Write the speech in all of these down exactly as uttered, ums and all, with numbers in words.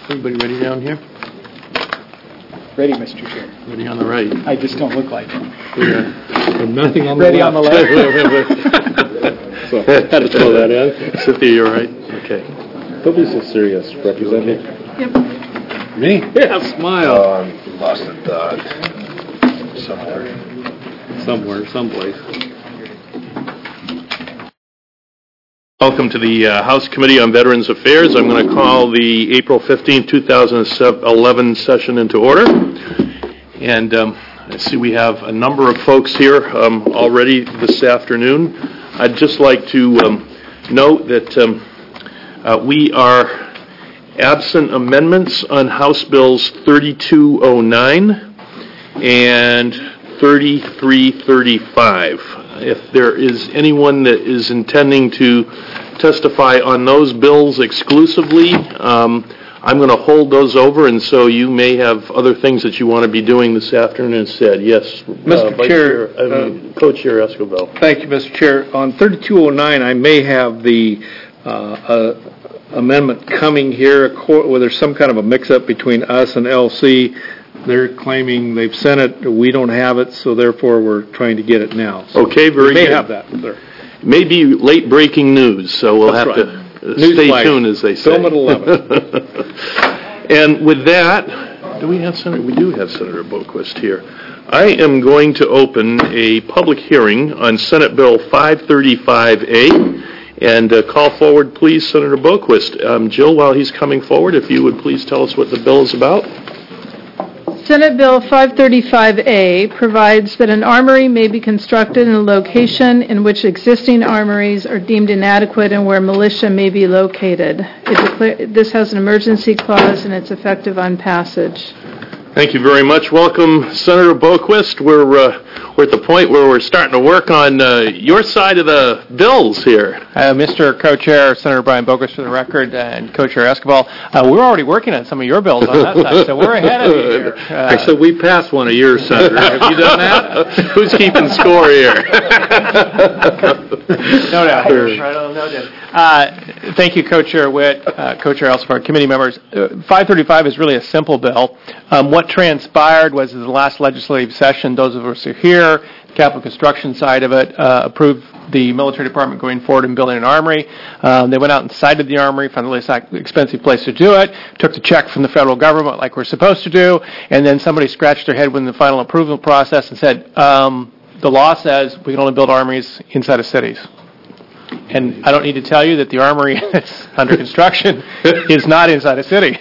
Everybody ready down here? Ready, Mister Chair. Ready on the right. I just don't look like it. Yeah. Nothing on the Ready left. on the left. So, had to throw that in. Cynthia, you're right. Okay. Don't be so serious, Representative. Yep. Me? Yeah, smile. Oh, I'm lost in thought. Somewhere. Somewhere, someplace. Welcome to the uh, House Committee on Veterans Affairs. I'm going to call the April fifteenth, two thousand eleven session into order. And um, I see we have a number of folks here um, already this afternoon. I'd just like to um, note that um, uh, we are absent amendments on House Bills thirty-two oh nine and thirty-three thirty-five. If there is anyone that is intending to testify on those bills exclusively, um, I'm going to hold those over, and so you may have other things that you want to be doing this afternoon instead. Yes, Mister uh, Vice Chair, Chair, I mean, uh, Co-Chair Escobar. Thank you, Mister Chair. On thirty-two oh nine, I may have the uh, uh, amendment coming here where there's some kind of a mix-up between us and L C. They're claiming they've sent it, we don't have it, so therefore we're trying to get it now. So okay, very we may good. have that, sir. Maybe late breaking news, so we'll That's have right. to News stay flash. tuned, as they say. Film at eleven. And with that, do we have Senator? We do have Senator Boquist here. I am going to open a public hearing on Senate Bill five thirty-five A, and uh, call forward, please, Senator Boquist. Um, Jill, while he's coming forward, if you would please tell us what the bill is about. Senate Bill five thirty-five A provides that an armory may be constructed in a location in which existing armories are deemed inadequate and where militia may be located. It declare, this has an emergency clause and it's effective on passage. Thank you very much. Welcome, Senator Boquist. We're uh, we're at the point where we're starting to work on uh, your side of the bills here. Uh, Mister Co-Chair, Senator Brian Boquist for the record, and Co-Chair Escobar, uh, we're already working on some of your bills on that side, so we're ahead of you here. Uh, so we passed one of yours, Senator. Have you done that? Who's keeping score here? no doubt. No doubt. Uh, thank you, Co-Chair Witt, uh, Co-Chair Escobar, committee members. Uh, five thirty-five is really a simple bill. Um, what transpired was in the last legislative session, those of us who are here, the capital construction side of it, uh, approved the military department going forward and building an armory. Um, they went out and sited the armory, found the least expensive place to do it, took the check from the federal government like we're supposed to do, and then somebody scratched their head with the final approval process and said, um, the law says we can only build armories inside of cities. And I don't need to tell you that the armory that's under construction is not inside a city.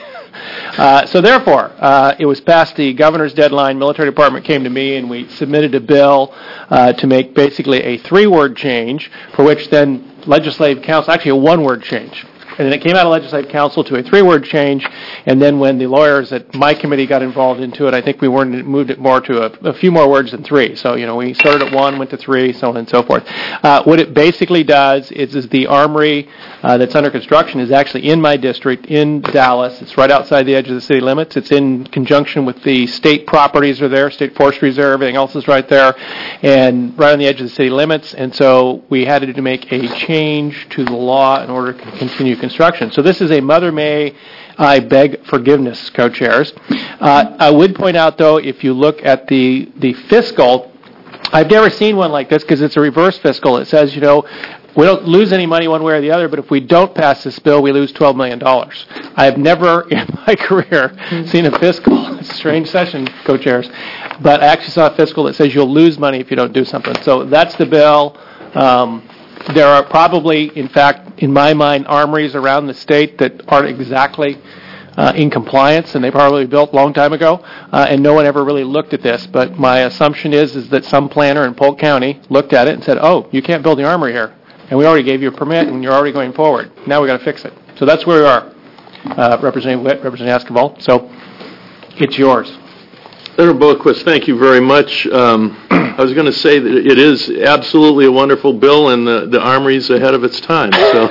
Uh, so therefore, uh, it was past the governor's deadline. Military department came to me and we submitted a bill uh, to make basically a three-word change, for which then legislative council, actually a one-word change. And then it came out of legislative council to a three-word change, and then when the lawyers at my committee got involved into it, I think we weren't, moved it more to a, a few more words than three. So, you know, we started at one, went to three, so on and so forth. Uh, what it basically does is, is the armory uh, that's under construction is actually in my district in Dallas. It's right outside the edge of the city limits. It's in conjunction with the state properties are there, state forest reserve, everything else is right there, and right on the edge of the city limits. And so we had to make a change to the law in order to continue construction. So this is a Mother May I beg forgiveness, co-chairs. Uh, I would point out, though, if you look at the, the fiscal, I've never seen one like this because it's a reverse fiscal. It says, you know, we don't lose any money one way or the other, but if we don't pass this bill, we lose twelve million dollars. I have never in my career seen a fiscal. It's a strange session, co-chairs. But I actually saw a fiscal that says you'll lose money if you don't do something. So that's the bill. Um, There are probably, in fact, in my mind, armories around the state that aren't exactly uh, in compliance, and they probably built a long time ago, uh, and no one ever really looked at this. But my assumption is is that some planner in Polk County looked at it and said, oh, you can't build the armory here, and we already gave you a permit, and you're already going forward. Now we've got to fix it. So that's where we are, uh, Representative Witt, Representative Escobar. So it's yours. Senator Boquist, thank you very much. Um, I was going to say that it is absolutely a wonderful bill, and the, the Armory's ahead of its time. So.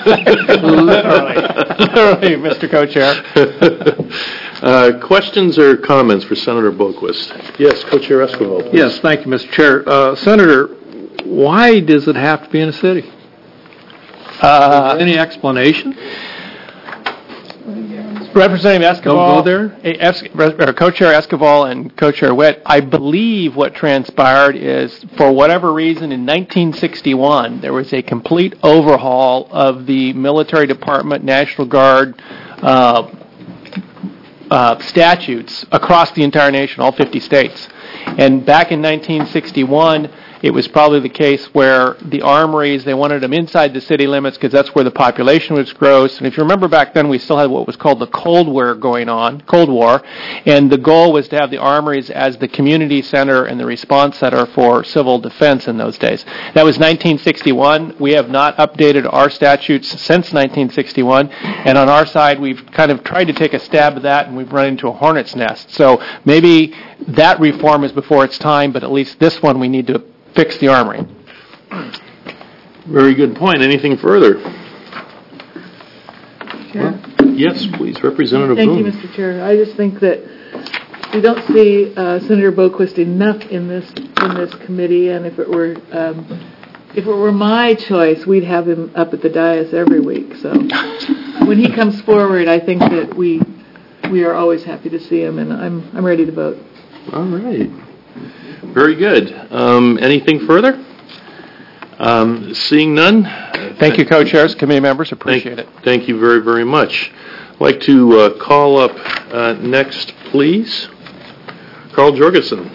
literally, literally, Mister Co-Chair. uh, questions or comments for Senator Boquist? Yes, Co-Chair Escobar, please. Yes, thank you, Mister Chair. Uh, Senator, why does it have to be in a city? Uh, Any explanation? Representative Escobar. Don't go there? eh, Es- or Co-Chair Escobar and Co-Chair Witt, I believe what transpired is, for whatever reason, in nineteen sixty-one, there was a complete overhaul of the military department, National Guard, uh, uh, statutes across the entire nation, all fifty states. And back in nineteen sixty-one, it was probably the case where the armories, they wanted them inside the city limits because that's where the population was gross. And if you remember back then, we still had what was called the Cold War going on, Cold War, and the goal was to have the armories as the community center and the response center for civil defense in those days. That was nineteen sixty-one. We have not updated our statutes since nineteen sixty-one, and on our side, we've kind of tried to take a stab at that, and we've run into a hornet's nest. So maybe that reform is before its time, but at least this one we need to fix the armory. Very good point. Anything further? Chair. Yes, please, Representative Thank Boone. you, Mister Chair. I just think that we don't see uh, Senator Boquist enough in this in this committee, and if it were um, if it were my choice, we'd have him up at the dais every week. So when he comes forward, I think that we we are always happy to see him, and I'm I'm ready to vote. All right. Very good. Um, anything further? Um, seeing none. Thank you, co-chairs, committee members. Appreciate thank, it. Thank you very, very much. I'd like to uh, call up uh, next, please, Carl Jorgensen.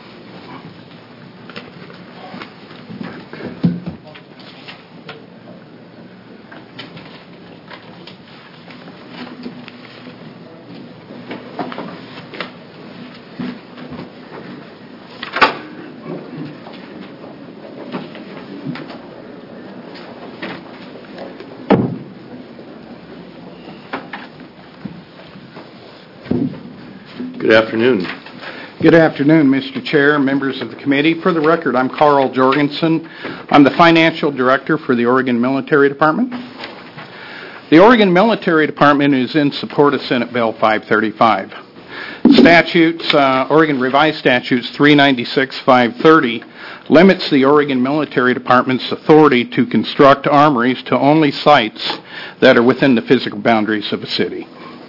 Good afternoon. Good afternoon, Mister Chair, members of the committee. For the record, I'm Carl Jorgensen. I'm the financial director for the Oregon Military Department. The Oregon Military Department is in support of Senate Bill five thirty-five. Statutes, uh, Oregon Revised Statutes three ninety-six five thirty limits the Oregon Military Department's authority to construct armories to only sites that are within the physical boundaries of a city.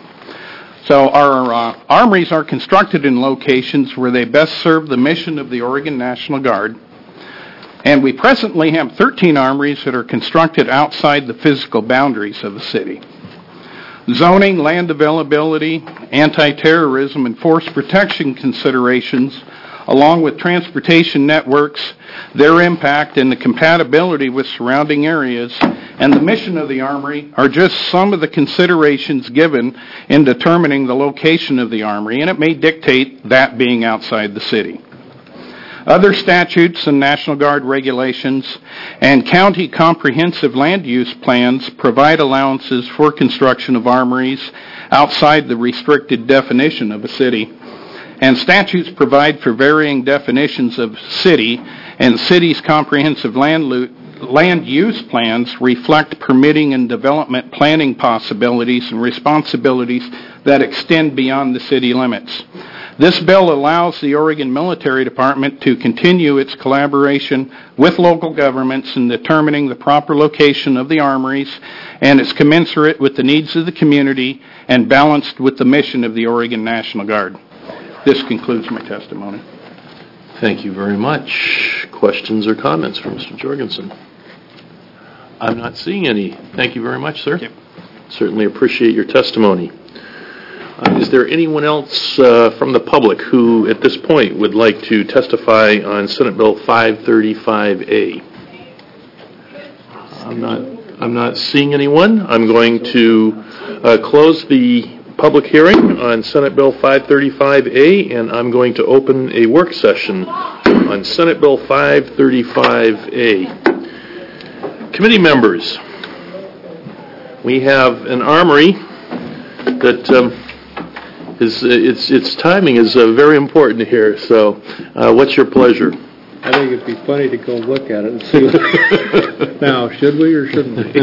So our uh, armories are constructed in locations where they best serve the mission of the Oregon National Guard. And we presently have thirteen armories that are constructed outside the physical boundaries of the city. Zoning, land availability, anti-terrorism, and force protection considerations, along with transportation networks, their impact, and the compatibility with surrounding areas, and the mission of the armory are just some of the considerations given in determining the location of the armory, and it may dictate that being outside the city. Other statutes and National Guard regulations and county comprehensive land use plans provide allowances for construction of armories outside the restricted definition of a city. And statutes provide for varying definitions of city, and cities' comprehensive land, lo- land use plans reflect permitting and development planning possibilities and responsibilities that extend beyond the city limits. This bill allows the Oregon Military Department to continue its collaboration with local governments in determining the proper location of the armories, and is commensurate with the needs of the community and balanced with the mission of the Oregon National Guard. This concludes my testimony. Thank you very much. Questions or comments for Mister Jorgensen? I'm not seeing any. Thank you very much, sir. Thank you. Certainly appreciate your testimony. Uh, is there anyone else uh, from the public who, at this point, would like to testify on Senate Bill five thirty-five A? I'm not. I'm not seeing anyone. I'm going to uh, close the public hearing on Senate Bill five thirty-five A, and I'm going to open a work session on Senate Bill five thirty-five A. Committee members, we have an armory that um, is its its timing is uh, very important here. So, uh, what's your pleasure? I think it'd be funny to go look at it and see. What now, should we or shouldn't we?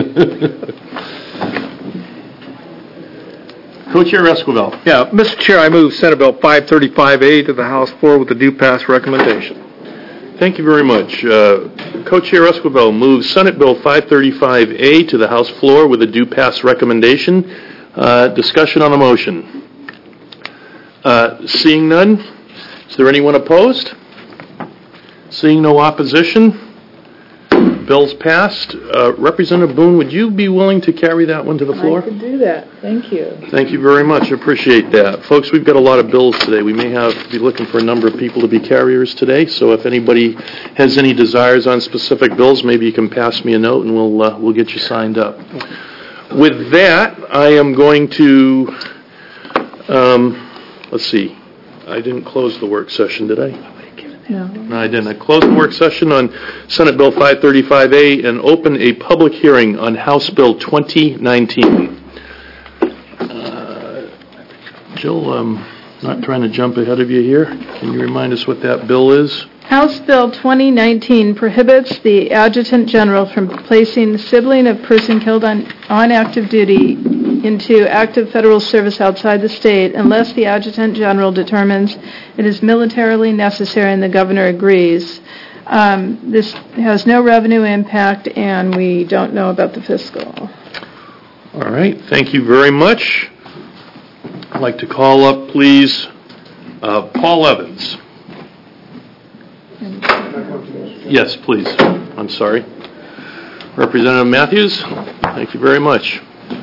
Co-Chair Esquivel. Yeah, Mister Chair, I move Senate Bill five thirty-five A to the House floor with a due pass recommendation. Thank you very much. Uh, Co-Chair Esquivel moves Senate Bill five thirty-five A to the House floor with a due pass recommendation. Uh, Discussion on the motion. Uh, Seeing none, is there anyone opposed? Seeing no opposition, bill's passed. Uh, Representative Boone, would you be willing to carry that one to the floor? I could do that. Thank you. Thank you very much. I appreciate that. Folks, we've got a lot of bills today. We may have be looking for a number of people to be carriers today, so if anybody has any desires on specific bills, maybe you can pass me a note and we'll uh, we'll get you signed up. With that, I am going to, um, let's see, I didn't close the work session, did I? No. No, I didn't. I closed the work session on Senate Bill five thirty-five A and opened a public hearing on House Bill twenty nineteen. Uh, Jill, I'm not trying to jump ahead of you here. Can you remind us what that bill is? House Bill twenty nineteen prohibits the Adjutant General from placing sibling of person killed on, on active duty into active federal service outside the state unless the Adjutant General determines it is militarily necessary and the governor agrees. Um, this has no revenue impact, and we don't know about the fiscal. All right. Thank you very much. I'd like to call up, please, uh, Paul Evans. Yes, please. I'm sorry. Representative Matthews, thank you very much.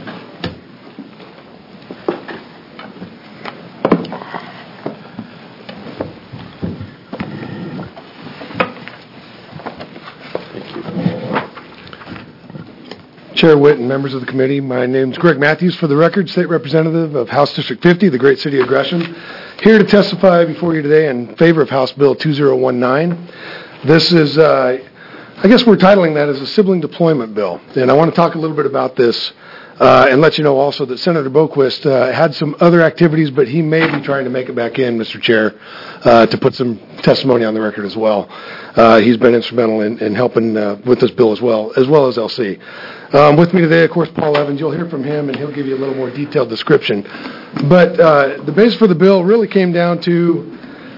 Chair Witt and members of the committee, my name is Greg Matthews, for the record, State Representative of House District fifty, the great city of Gresham, here to testify before you today in favor of House Bill two thousand nineteen. This is, uh, I guess we're titling that as a sibling deployment bill, and I want to talk a little bit about this uh, and let you know also that Senator Boquist uh, had some other activities, but he may be trying to make it back in, Mister Chair, uh, to put some testimony on the record as well. Uh, he's been instrumental in, in helping uh, with this bill as well, as well as L C. Um, with me today, of course, Paul Evans. You'll hear from him, and he'll give you a little more detailed description. But uh, the base for the bill really came down to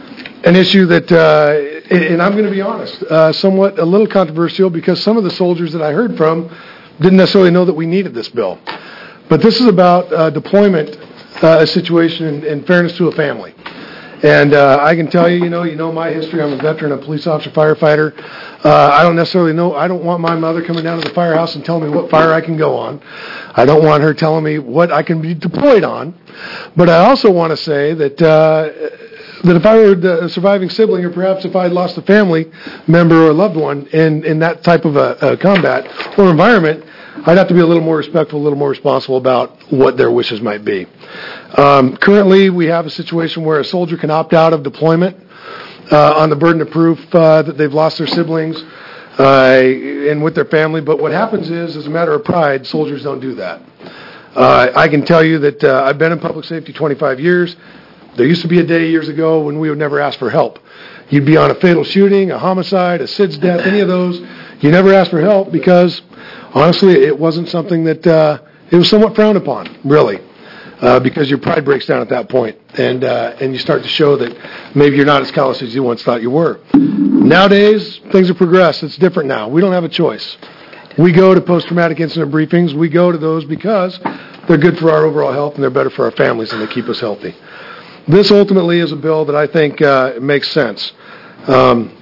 an issue that, uh, and I'm going to be honest, uh, somewhat a little controversial because some of the soldiers that I heard from didn't necessarily know that we needed this bill. But this is about uh, deployment, uh, a situation in, in fairness to a family. And uh, I can tell you, you know, you know my history. I'm a veteran, a police officer, firefighter. Uh, I don't necessarily know. I don't want my mother coming down to the firehouse and telling me what fire I can go on. I don't want her telling me what I can be deployed on. But I also want to say that uh, that if I were the surviving sibling, or perhaps if I had lost a family member or a loved one in, in that type of a, a combat or environment, I'd have to be a little more respectful, a little more responsible about what their wishes might be. Um, currently, we have a situation where a soldier can opt out of deployment uh, on the burden of proof uh, that they've lost their siblings uh, and with their family. But what happens is, as a matter of pride, soldiers don't do that. Uh, I can tell you that uh, I've been in public safety twenty-five years. There used to be a day years ago when we would never ask for help. You'd be on a fatal shooting, a homicide, a S I D S death, any of those. You never asked for help because, honestly, it wasn't something that, uh, it was somewhat frowned upon, really, uh, because your pride breaks down at that point, and uh, and you start to show that maybe you're not as callous as you once thought you were. Nowadays, things have progressed. It's different now. We don't have a choice. We go to post-traumatic incident briefings. We go to those because they're good for our overall health and they're better for our families and they keep us healthy. This ultimately is a bill that I think uh, makes sense. Um,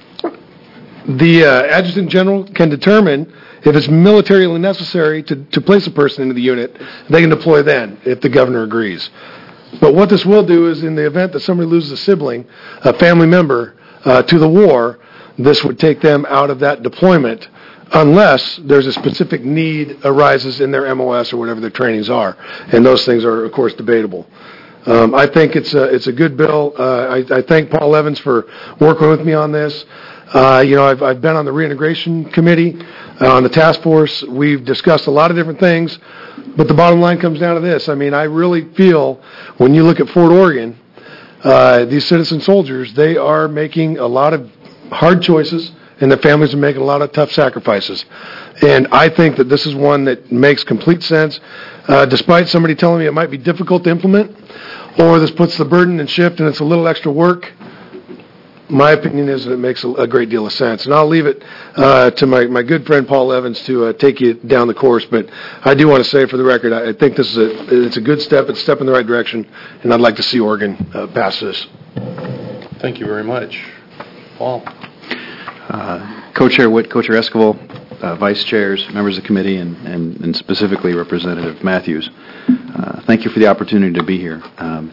the uh, Adjutant General can determine if it's militarily necessary to, to place a person into the unit. They can deploy then if the governor agrees. But what this will do is in the event that somebody loses a sibling, a family member, uh, to the war, this would take them out of that deployment unless there's a specific need arises in their M O S or whatever their trainings are. And those things are, of course, debatable. Um, I think it's a, it's a good bill. Uh, I, I thank Paul Evans for working with me on this. Uh, you know, I've, I've been on the reintegration committee, uh, on the task force. We've discussed a lot of different things, but the bottom line comes down to this. I mean, I really feel when you look at Fort Oregon, uh, these citizen soldiers, they are making a lot of hard choices, and their families are making a lot of tough sacrifices. And I think that this is one that makes complete sense, uh, despite somebody telling me it might be difficult to implement, or this puts the burden and shift and it's a little extra work. my opinion is that it makes a, a great deal of sense. And I'll leave it uh, to my, my good friend Paul Evans to uh, take you down the course. But I do want to say for the record, I, I think this is a, it's a good step. It's a step in the right direction. And I'd like to see Oregon uh, pass this. Thank you very much. Paul? Uh, Co-Chair Witt, Co-Chair Esquivel, uh, Vice Chairs, members of the committee, and, and, and specifically Representative Matthews, uh, thank you for the opportunity to be here. Um,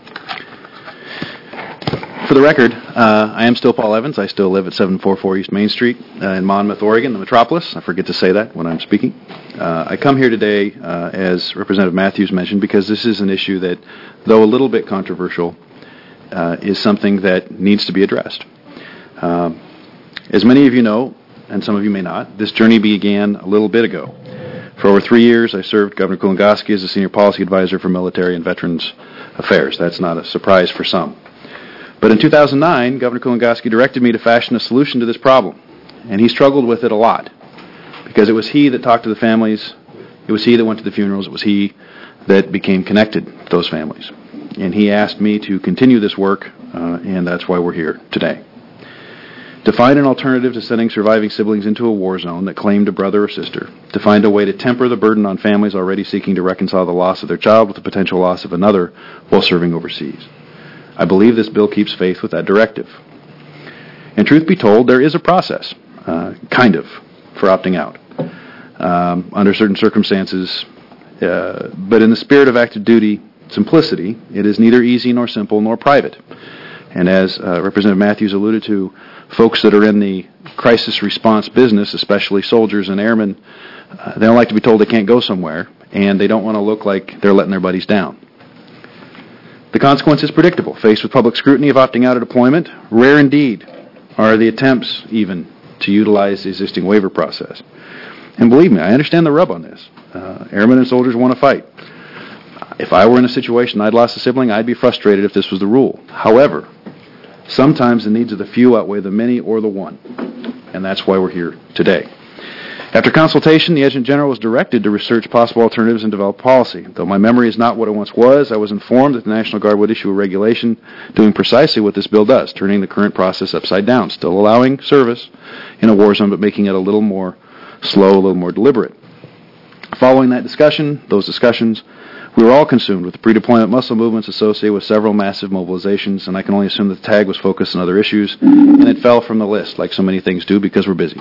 For the record, uh, I am still Paul Evans. I still live at seven forty-four East Main Street uh, in Monmouth, Oregon, the metropolis. I forget to say that when I'm speaking. Uh, I come here today, uh, as Representative Matthews mentioned, because this is an issue that, though a little bit controversial, uh, is something that needs to be addressed. Uh, as many of you know, and some of you may not, this journey began a little bit ago. For over three years, I served Governor Kulongoski as a senior policy advisor for military and veterans affairs. That's not a surprise for some. But in two thousand nine, Governor Kulongoski directed me to fashion a solution to this problem, and he struggled with it a lot, because it was he that talked to the families, it was he that went to the funerals, it was he that became connected to those families. And he asked me to continue this work, uh, and that's why we're here today. To find an alternative to sending surviving siblings into a war zone that claimed a brother or sister, to find a way to temper the burden on families already seeking to reconcile the loss of their child with the potential loss of another while serving overseas. I believe this bill keeps faith with that directive. And truth be told, there is a process, uh, kind of, for opting out um, under certain circumstances. Uh, but in the spirit of active duty simplicity, it is neither easy nor simple nor private. And as uh, Representative Matthews alluded to, folks that are in the crisis response business, especially soldiers and airmen, uh, they don't like to be told they can't go somewhere, and they don't want to look like they're letting their buddies down. The consequence is predictable. Faced with public scrutiny of opting out of deployment, rare indeed are the attempts even to utilize the existing waiver process. And believe me, I understand the rub on this. Uh, airmen and soldiers want to fight. If I were in a situation I'd lost a sibling, I'd be frustrated if this was the rule. However, sometimes the needs of the few outweigh the many or the one, and that's why we're here today. After consultation, the Adjutant General was directed to research possible alternatives and develop policy. Though my memory is not what it once was, I was informed that the National Guard would issue a regulation doing precisely what this bill does, turning the current process upside down, still allowing service in a war zone, but making it a little more slow, a little more deliberate. Following that discussion, those discussions, we were all consumed with the pre-deployment muscle movements associated with several massive mobilizations, and I can only assume that the tag was focused on other issues, and it fell from the list, like so many things do, because we're busy.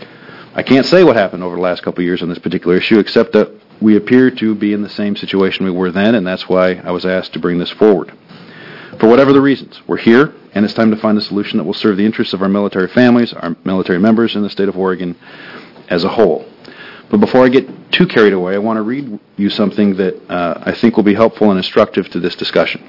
I can't say what happened over the last couple of years on this particular issue, except that we appear to be in the same situation we were then, and that's why I was asked to bring this forward. For whatever the reasons, we're here, and it's time to find a solution that will serve the interests of our military families, our military members in the state of Oregon as a whole. But before I get too carried away, I want to read you something that uh, I think will be helpful and instructive to this discussion.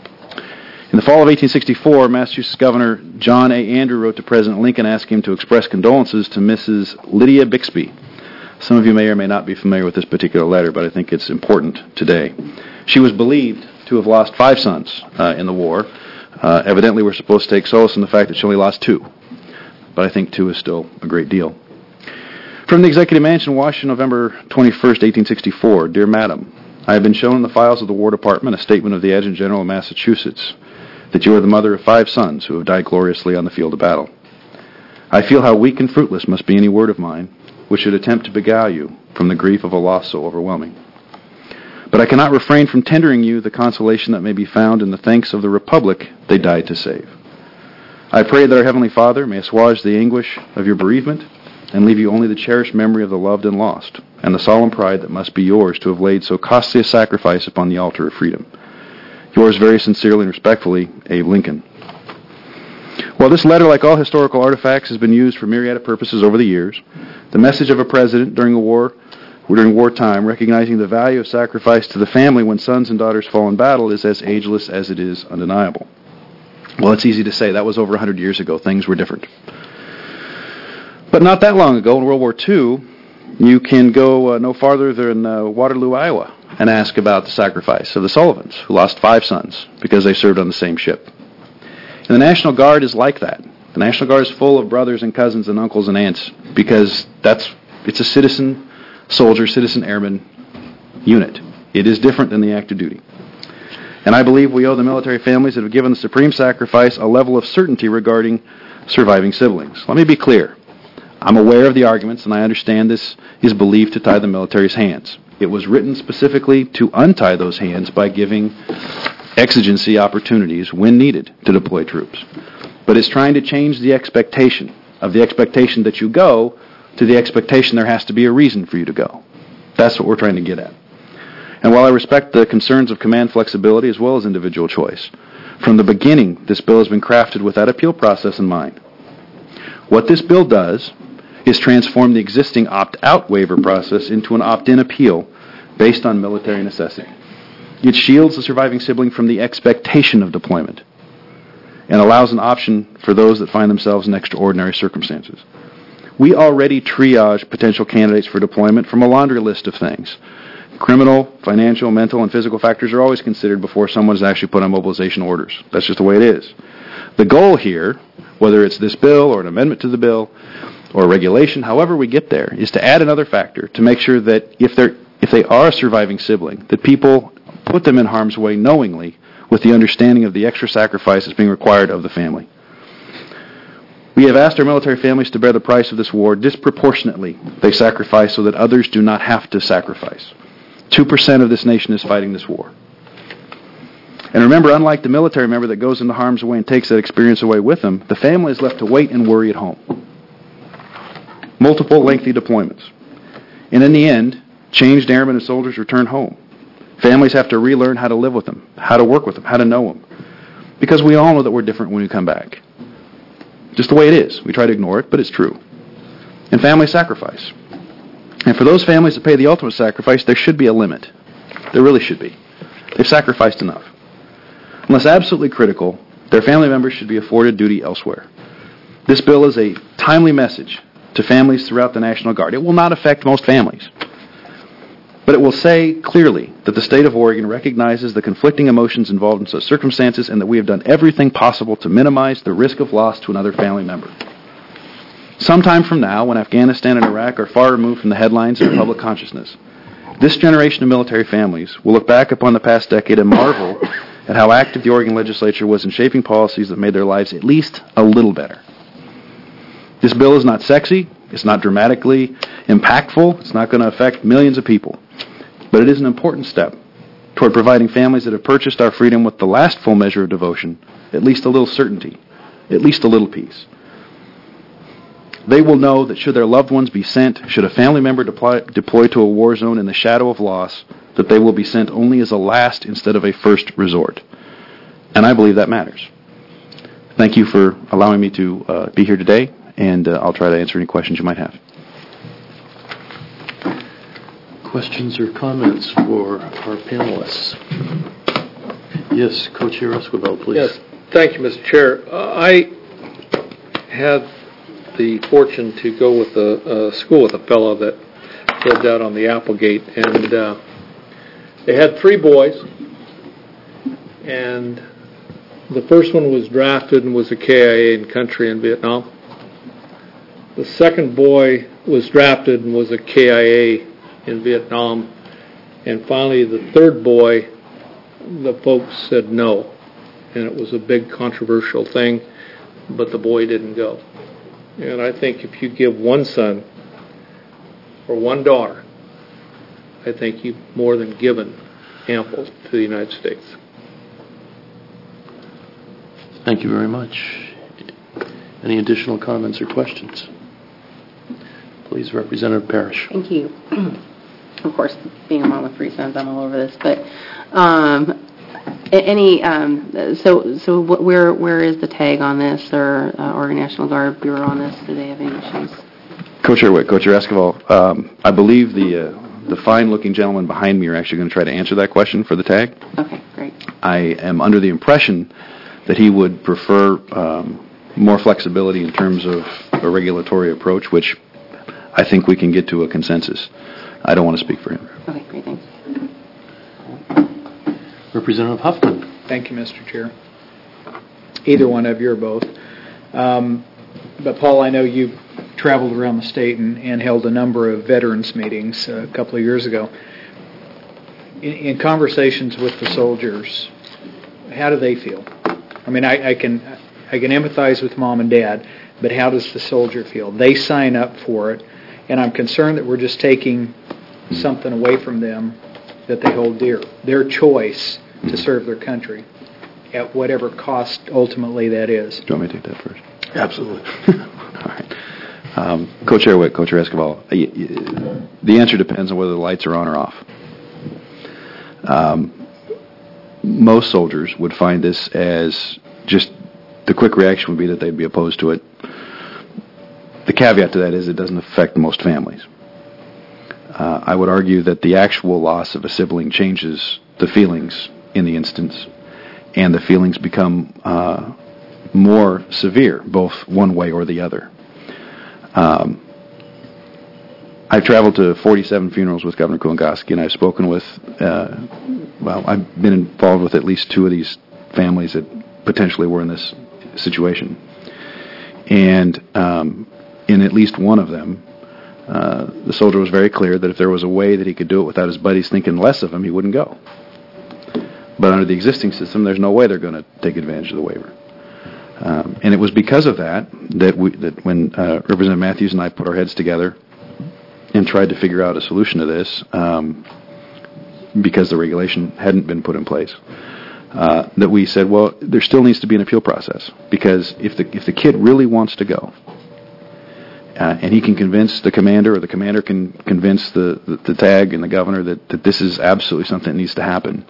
In the fall of eighteen sixty-four, Massachusetts Governor John A. Andrew wrote to President Lincoln asking him to express condolences to Missus Lydia Bixby. Some of you may or may not be familiar with this particular letter, but I think it's important today. She was believed to have lost five sons uh, in the war. Uh, evidently, we're supposed to take solace in the fact that she only lost two, but I think two is still a great deal. From the Executive Mansion, Washington, November twenty-first, eighteen sixty-four, Dear Madam, I have been shown in the files of the War Department a statement of the Adjutant General of Massachusetts that you are the mother of five sons who have died gloriously on the field of battle. I feel how weak and fruitless must be any word of mine which should attempt to beguile you from the grief of a loss so overwhelming. But I cannot refrain from tendering you the consolation that may be found in the thanks of the Republic they died to save. I pray that our Heavenly Father may assuage the anguish of your bereavement and leave you only the cherished memory of the loved and lost, and the solemn pride that must be yours to have laid so costly a sacrifice upon the altar of freedom. Yours very sincerely and respectfully, Abe Lincoln. While this letter, like all historical artifacts, has been used for myriad of purposes over the years, the message of a president during a war, during wartime, recognizing the value of sacrifice to the family when sons and daughters fall in battle, is as ageless as it is undeniable. Well, it's easy to say. That was over one hundred years ago. Things were different. But not that long ago, in World War Two, you can go uh, no farther than uh, Waterloo, Iowa, and ask about the sacrifice of the Sullivans, who lost five sons because they served on the same ship. And the National Guard is like that. The National Guard is full of brothers and cousins and uncles and aunts because that's it's a citizen soldier, citizen airman unit. It is different than the active duty. And I believe we owe the military families that have given the supreme sacrifice a level of certainty regarding surviving siblings. Let me be clear. I'm aware of the arguments, and I understand this is believed to tie the military's hands. It was written specifically to untie those hands by giving exigency opportunities when needed to deploy troops. But it's trying to change the expectation of the expectation that you go to the expectation there has to be a reason for you to go. That's what we're trying to get at. And while I respect the concerns of command flexibility as well as individual choice, from the beginning, this bill has been crafted with that appeal process in mind. What this bill does is transform the existing opt-out waiver process into an opt-in appeal based on military necessity. It shields the surviving sibling from the expectation of deployment and allows an option for those that find themselves in extraordinary circumstances. We already triage potential candidates for deployment from a laundry list of things. Criminal, financial, mental, and physical factors are always considered before someone is actually put on mobilization orders. That's just the way it is. The goal here, whether it's this bill or an amendment to the bill or regulation, however we get there, is to add another factor to make sure that if they're if they are a surviving sibling, that people put them in harm's way knowingly with the understanding of the extra sacrifice that's being required of the family. We have asked our military families to bear the price of this war disproportionately. They sacrifice so that others do not have to sacrifice. Two percent of this nation is fighting this war. And remember, unlike the military member that goes into harm's way and takes that experience away with them, the family is left to wait and worry at home. Multiple lengthy deployments. And in the end, changed airmen and soldiers return home. Families have to relearn how to live with them, how to work with them, how to know them. Because we all know that we're different when we come back. Just the way it is. We try to ignore it, but it's true. And families sacrifice. And for those families that pay the ultimate sacrifice, there should be a limit. There really should be. They've sacrificed enough. Unless absolutely critical, their family members should be afforded duty elsewhere. This bill is a timely message to families throughout the National Guard. It will not affect most families. But it will say clearly that the state of Oregon recognizes the conflicting emotions involved in such circumstances and that we have done everything possible to minimize the risk of loss to another family member. Sometime from now, when Afghanistan and Iraq are far removed from the headlines and public consciousness, this generation of military families will look back upon the past decade and marvel at how active the Oregon legislature was in shaping policies that made their lives at least a little better. This bill is not sexy, it's not dramatically impactful, it's not going to affect millions of people, but it is an important step toward providing families that have purchased our freedom with the last full measure of devotion at least a little certainty, at least a little peace. They will know that should their loved ones be sent, should a family member deploy, deploy to a war zone in the shadow of loss, that they will be sent only as a last instead of a first resort. And I believe that matters. Thank you for allowing me to uh, be here today, and uh, I'll try to answer any questions you might have. Questions or comments for our panelists? Yes, Co-Chair Esquivel, please. Yes, thank you, Mister Chair. Uh, I had the fortune to go with a uh, school with a fellow that lived out on the Applegate, and uh, they had three boys, and the first one was drafted and was a K I A in country in Vietnam. The second boy was drafted and was a K I A in Vietnam, and finally the third boy, the folks said no, and it was a big controversial thing, but the boy didn't go. And I think if you give one son or one daughter, I think you've more than given ample to the United States. Thank you very much. Any additional comments or questions? Please, Representative Parrish. Thank you. Of course, being a mom with three sons, I'm all over this. But um, any um, so so where where is the tag on this, or uh, Oregon National Guard Bureau on this? Do they have any issues? Co-Chair Witt, Co-Chair Esquivel, um, I believe the uh, the fine-looking gentleman behind me are actually going to try to answer that question for the tag. Okay, great. I am under the impression that he would prefer um, more flexibility in terms of a regulatory approach, which I think we can get to a consensus. I don't want to speak for him. Okay, great, thanks. Representative Huffman. Thank you, Mister Chair. Either one of you or both. Um, but, Paul, I know you've traveled around the state and, and held a number of veterans meetings uh, a couple of years ago. In, in conversations with the soldiers, how do they feel? I mean, I, I can I can empathize with mom and dad, but how does the soldier feel? They sign up for it, and I'm concerned that we're just taking something away from them that they hold dear. Their choice to serve their country at whatever cost ultimately that is. Do you want me to take that first? Absolutely. All right. Um, Co-Chair Witt, Co-Chair Escobar, the answer depends on whether the lights are on or off. Um, most soldiers would find this as just the quick reaction would be that they'd be opposed to it. The caveat to that is it doesn't affect most families. Uh, I would argue that the actual loss of a sibling changes the feelings in the instance, and the feelings become uh, more severe, both one way or the other. Um, I've traveled to forty-seven funerals with Governor Kulingoski, and I've spoken with, uh, well, I've been involved with at least two of these families that potentially were in this situation. And um, in at least one of them, uh, the soldier was very clear that if there was a way that he could do it without his buddies thinking less of him, he wouldn't go. But under the existing system, there's no way they're going to take advantage of the waiver. Um, and it was because of that that we that when uh, Representative Matthews and I put our heads together and tried to figure out a solution to this, um, because the regulation hadn't been put in place, uh, that we said, well, there still needs to be an appeal process, because if the if the kid really wants to go, uh, and he can convince the commander, or the commander can convince the, the, the tag and the governor that, that this is absolutely something that needs to happen,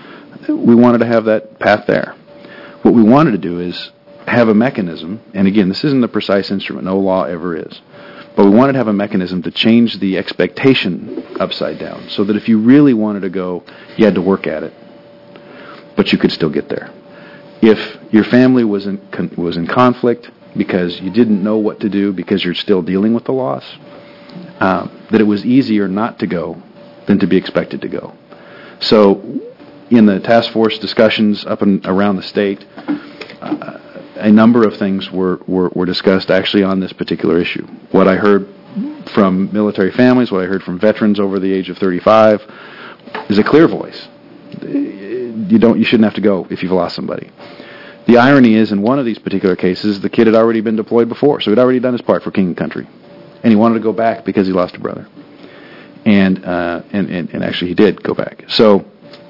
we wanted to have that path there. What we wanted to do is have a mechanism, and again, this isn't a precise instrument, no law ever is, but we wanted to have a mechanism to change the expectation upside down, so that if you really wanted to go, you had to work at it, but you could still get there. If your family was in con- was in conflict because you didn't know what to do because you're still dealing with the loss, uh, that it was easier not to go than to be expected to go. So in the task force discussions up and around the state, uh, a number of things were, were, were discussed actually on this particular issue. What I heard from military families, what I heard from veterans over the age of thirty-five, is a clear voice. You don't, you shouldn't have to go if you've lost somebody. The irony is, in one of these particular cases, the kid had already been deployed before, so he'd already done his part for king and country, and he wanted to go back because he lost a brother, and uh, and, and and actually he did go back. So,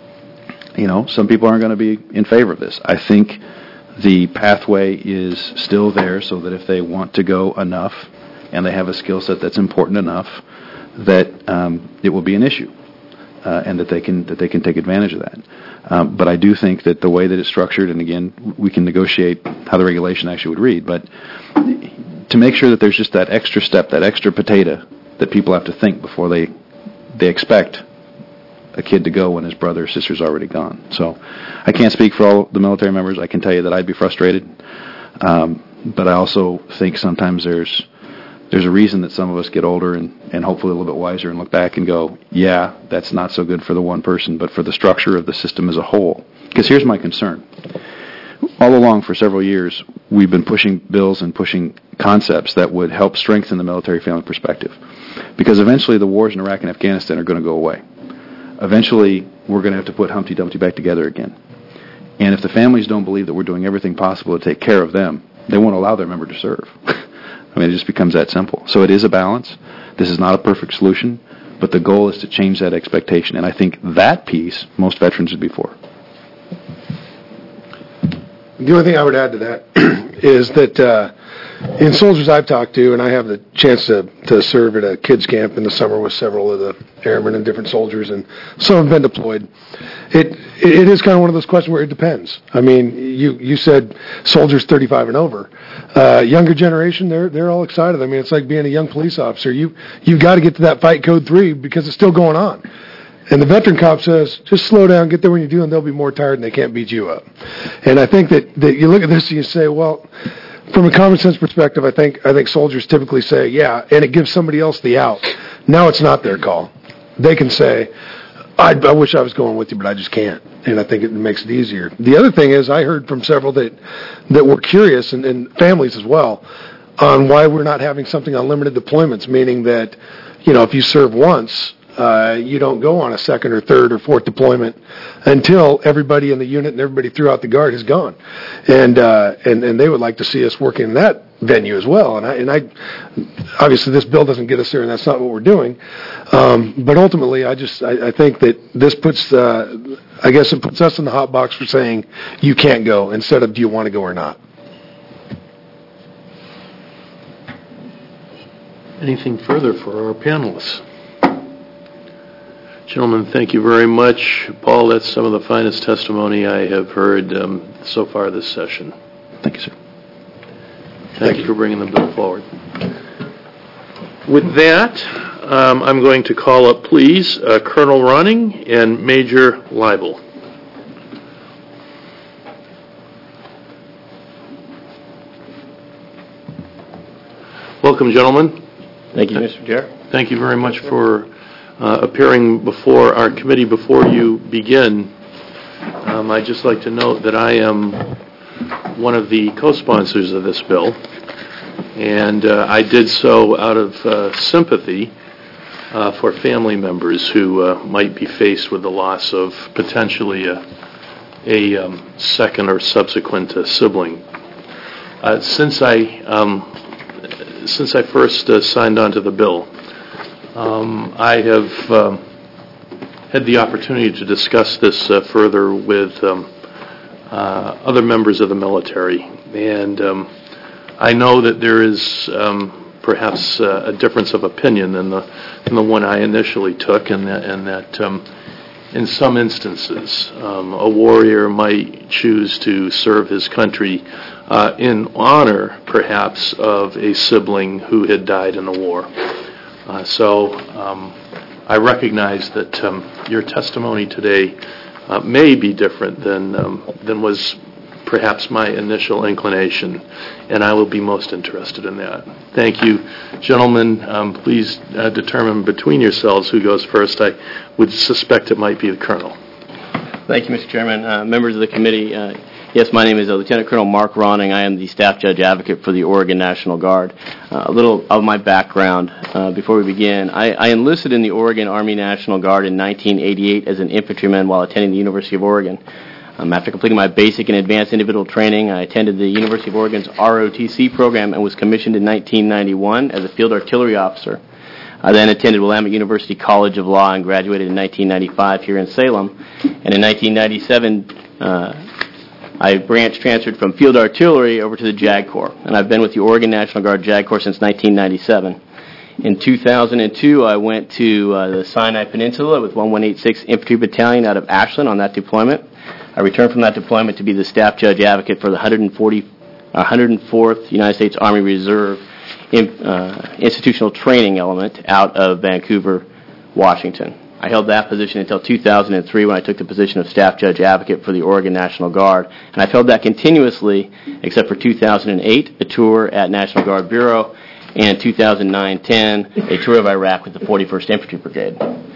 you know, some people aren't going to be in favor of this. I think the pathway is still there, so that if they want to go enough and they have a skill set that's important enough, that um, it will be an issue, uh, and that they can that they can take advantage of that. Um, but I do think that the way that it's structured, and again, we can negotiate how the regulation actually would read, but to make sure that there's just that extra step, that extra potato that people have to think before they they expect a kid to go when his brother or sister's already gone. So I can't speak for all the military members. I can tell you that I'd be frustrated. Um, but I also think sometimes there's there's a reason that some of us get older and, and hopefully a little bit wiser and look back and go, yeah, that's not so good for the one person, but for the structure of the system as a whole. Because here's my concern. All along for several years, we've been pushing bills and pushing concepts that would help strengthen the military family perspective. Because eventually the wars in Iraq and Afghanistan are going to go away. Eventually, we're going to have to put Humpty Dumpty back together again. And if the families don't believe that we're doing everything possible to take care of them, they won't allow their member to serve. I mean, it just becomes that simple. So it is a balance. This is not a perfect solution, but the goal is to change that expectation. And I think that piece, most veterans would be for. The only thing I would add to that is that uh, in soldiers I've talked to, and I have the chance to, to serve at a kids camp in the summer with several of the airmen and different soldiers, and some have been deployed. It it is kind of one of those questions where it depends. I mean, you you said soldiers thirty-five and over. Uh, younger generation, they're they're all excited. I mean, it's like being a young police officer. You you've got to get to that fight code three because it's still going on. And the veteran cop says, just slow down, get there when you do, and they'll be more tired and they can't beat you up. And I think that, that you look at this and you say, well, from a common sense perspective, I think I think soldiers typically say, yeah, and it gives somebody else the out. Now it's not their call. They can say, I, I wish I was going with you, but I just can't. And I think it makes it easier. The other thing is I heard from several that, that were curious, and, and families as well, on why we're not having something on limited deployments, meaning that, you know, if you serve once, uh, you don't go on a second or third or fourth deployment until everybody in the unit and everybody throughout the Guard is gone. And, uh, and, and they would like to see us working in that venue as well. And I, and I, obviously this bill doesn't get us there, and that's not what we're doing. Um, but ultimately, I just, I, I think that this puts, uh, I guess it puts us in the hot box for saying you can't go instead of do you want to go or not. Anything further for our panelists? Gentlemen, thank you very much. Paul, that's some of the finest testimony I have heard um, so far this session. Thank you, sir. Thank, thank you for bringing the bill forward. With that, um, I'm going to call up, please, uh, Colonel Ronning and Major Leibel. Welcome, gentlemen. Thank you, Mister Chair. Thank you very much for uh, appearing before our committee. Before you begin, um, I'd just like to note that I am one of the co-sponsors of this bill, and uh, I did so out of uh, sympathy uh, for family members who uh, might be faced with the loss of potentially a, a um, second or subsequent uh, sibling. Uh, since I um, Since I first uh, signed on to the bill, um, I have um, had the opportunity to discuss this uh, further with um, uh, other members of the military, and um, I know that there is um, perhaps uh, a difference of opinion than the, than the one I initially took, and that, and that um, in some instances, um, a warrior might choose to serve his country Uh, in honor, perhaps, of a sibling who had died in the war. Uh, so um, I recognize that um, your testimony today uh, may be different than um, than was perhaps my initial inclination, and I will be most interested in that. Thank you. Gentlemen, um, please uh, determine between yourselves who goes first. I would suspect it might be the Colonel. Thank you, Mister Chairman. Uh, members of the committee, uh, yes, my name is uh, Lieutenant Colonel Mark Ronning. I am the Staff Judge Advocate for the Oregon National Guard. Uh, a little of my background uh, before we begin. I, I enlisted in the Oregon Army National Guard in nineteen eighty-eight as an infantryman while attending the University of Oregon. Um, after completing my basic and advanced individual training, I attended the University of Oregon's R O T C program and was commissioned in nineteen ninety-one as a field artillery officer. I then attended Willamette University College of Law and graduated in nineteen ninety-five here in Salem. And in nineteen ninety-seven, uh, I branch transferred from field artillery over to the JAG Corps, and I've been with the Oregon National Guard JAG Corps since nineteen ninety-seven. In two thousand two, I went to uh, the Sinai Peninsula with one one eight six Infantry Battalion out of Ashland on that deployment. I returned from that deployment to be the Staff Judge Advocate for the one hundred forty, one hundred fourth United States Army Reserve in, uh, Institutional Training Element out of Vancouver, Washington. I held that position until two thousand three when I took the position of Staff Judge Advocate for the Oregon National Guard, and I've held that continuously except for two thousand eight, a tour at National Guard Bureau, and two thousand nine ten, a tour of Iraq with the forty-first Infantry Brigade.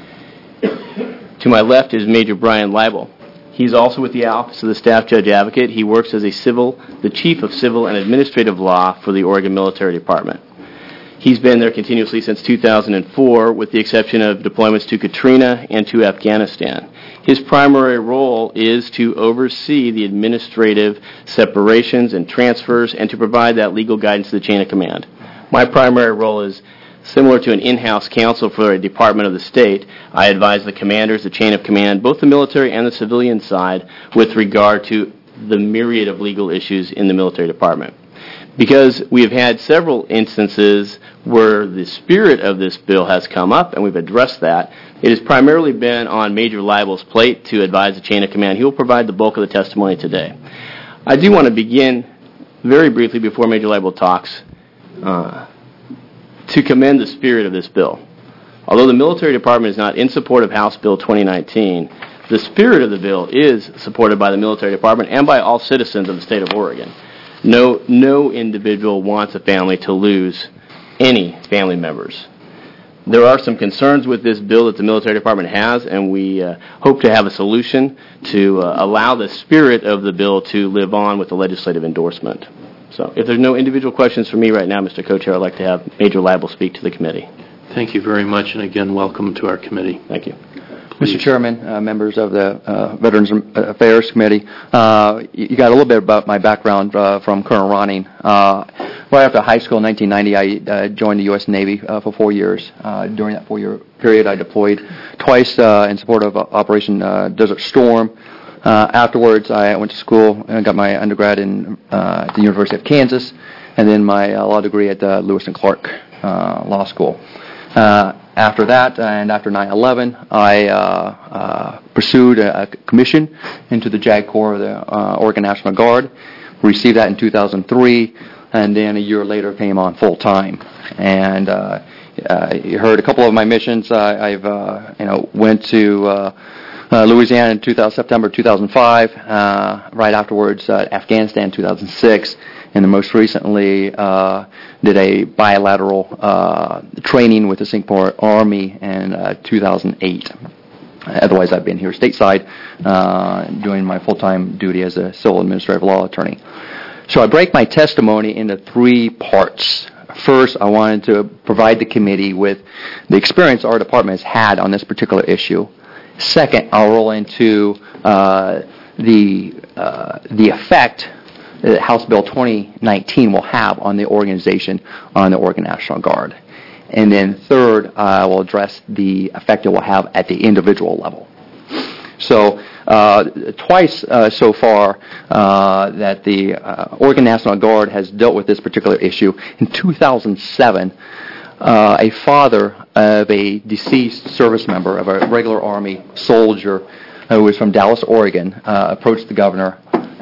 To my left is Major Brian Leibel. He's also with the Office of the Staff Judge Advocate. He works as a civil, the Chief of Civil and Administrative Law for the Oregon Military Department. He's been there continuously since two thousand four, with the exception of deployments to Katrina and to Afghanistan. His primary role is to oversee the administrative separations and transfers and to provide that legal guidance to the chain of command. My primary role is similar to an in-house counsel for a department of the state. I advise the commanders, the chain of command, both the military and the civilian side, with regard to the myriad of legal issues in the military department. Because we have had several instances where the spirit of this bill has come up, and we've addressed that, it has primarily been on Major Leibel's plate to advise the chain of command. He will provide the bulk of the testimony today. I do want to begin very briefly before Major Leibel talks uh, to commend the spirit of this bill. Although the military department is not in support of House Bill twenty nineteen, the spirit of the bill is supported by the military department and by all citizens of the state of Oregon. No, no individual wants a family to lose any family members. There are some concerns with this bill that the military department has, and we uh, hope to have a solution to uh, allow the spirit of the bill to live on with the legislative endorsement. So if there's no individual questions for me right now, Mister Co-Chair, I'd like to have Major Leibel speak to the committee. Thank you very much, and again, welcome to our committee. Thank you. Mister Chairman, uh, members of the uh, Veterans Affairs Committee, uh, you got a little bit about my background uh, from Colonel Ronning. Uh, right after high school in nineteen ninety, I uh, joined the U S Navy uh, for four years. Uh, during that four-year period, I deployed twice uh, in support of Operation uh, Desert Storm. Uh, afterwards, I went to school and got my undergrad in uh, the University of Kansas, and then my uh, law degree at uh, Lewis and Clark uh, Law School. Uh, after that, and after nine eleven, I uh, uh, pursued a, a commission into the JAG Corps of the uh, Oregon National Guard. Received that in two thousand three, and then a year later came on full time. And uh, uh, you heard a couple of my missions. Uh, I've uh, you know went to uh, uh, Louisiana in two thousand, September two thousand five. Uh, right afterwards, uh, Afghanistan two thousand six. And then most recently uh, did a bilateral uh, training with the Singapore Army in uh, two thousand eight. Otherwise, I've been here stateside uh, doing my full-time duty as a civil administrative law attorney. So I break my testimony into three parts. First, I wanted to provide the committee with the experience our department has had on this particular issue. Second, I'll roll into uh, the uh, the effect that House Bill twenty nineteen will have on the organization, on the Oregon National Guard. And then third, I will address the effect it will have at the individual level. So uh, twice uh, so far uh, that the uh, Oregon National Guard has dealt with this particular issue. In two thousand seven, uh, a father of a deceased service member, of a regular Army soldier who was from Dallas, Oregon, uh, approached the governor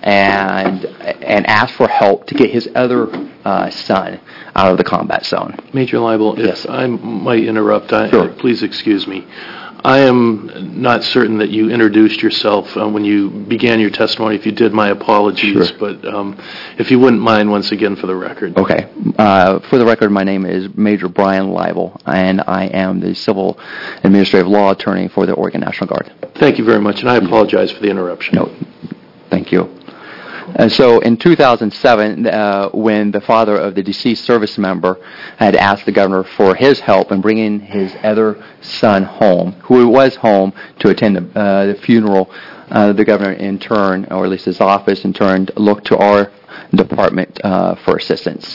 and and asked for help to get his other uh, son out of the combat zone. Major Leibel, if Yes. I might interrupt, I, Sure. please excuse me. I am not certain that you introduced yourself uh, when you began your testimony. If you did, my apologies. Sure. But um, if you wouldn't mind, once again, for the record. Okay. Uh, for the record, my name is Major Brian Leibel, and I am the civil administrative law attorney for the Oregon National Guard. Thank you very much, and I apologize for the interruption. No, thank you. And so in two thousand seven, uh, when the father of the deceased service member had asked the governor for his help in bringing his other son home, who was home to attend the, uh, the funeral, uh, the governor in turn, or at least his office in turn, looked to our department uh, for assistance.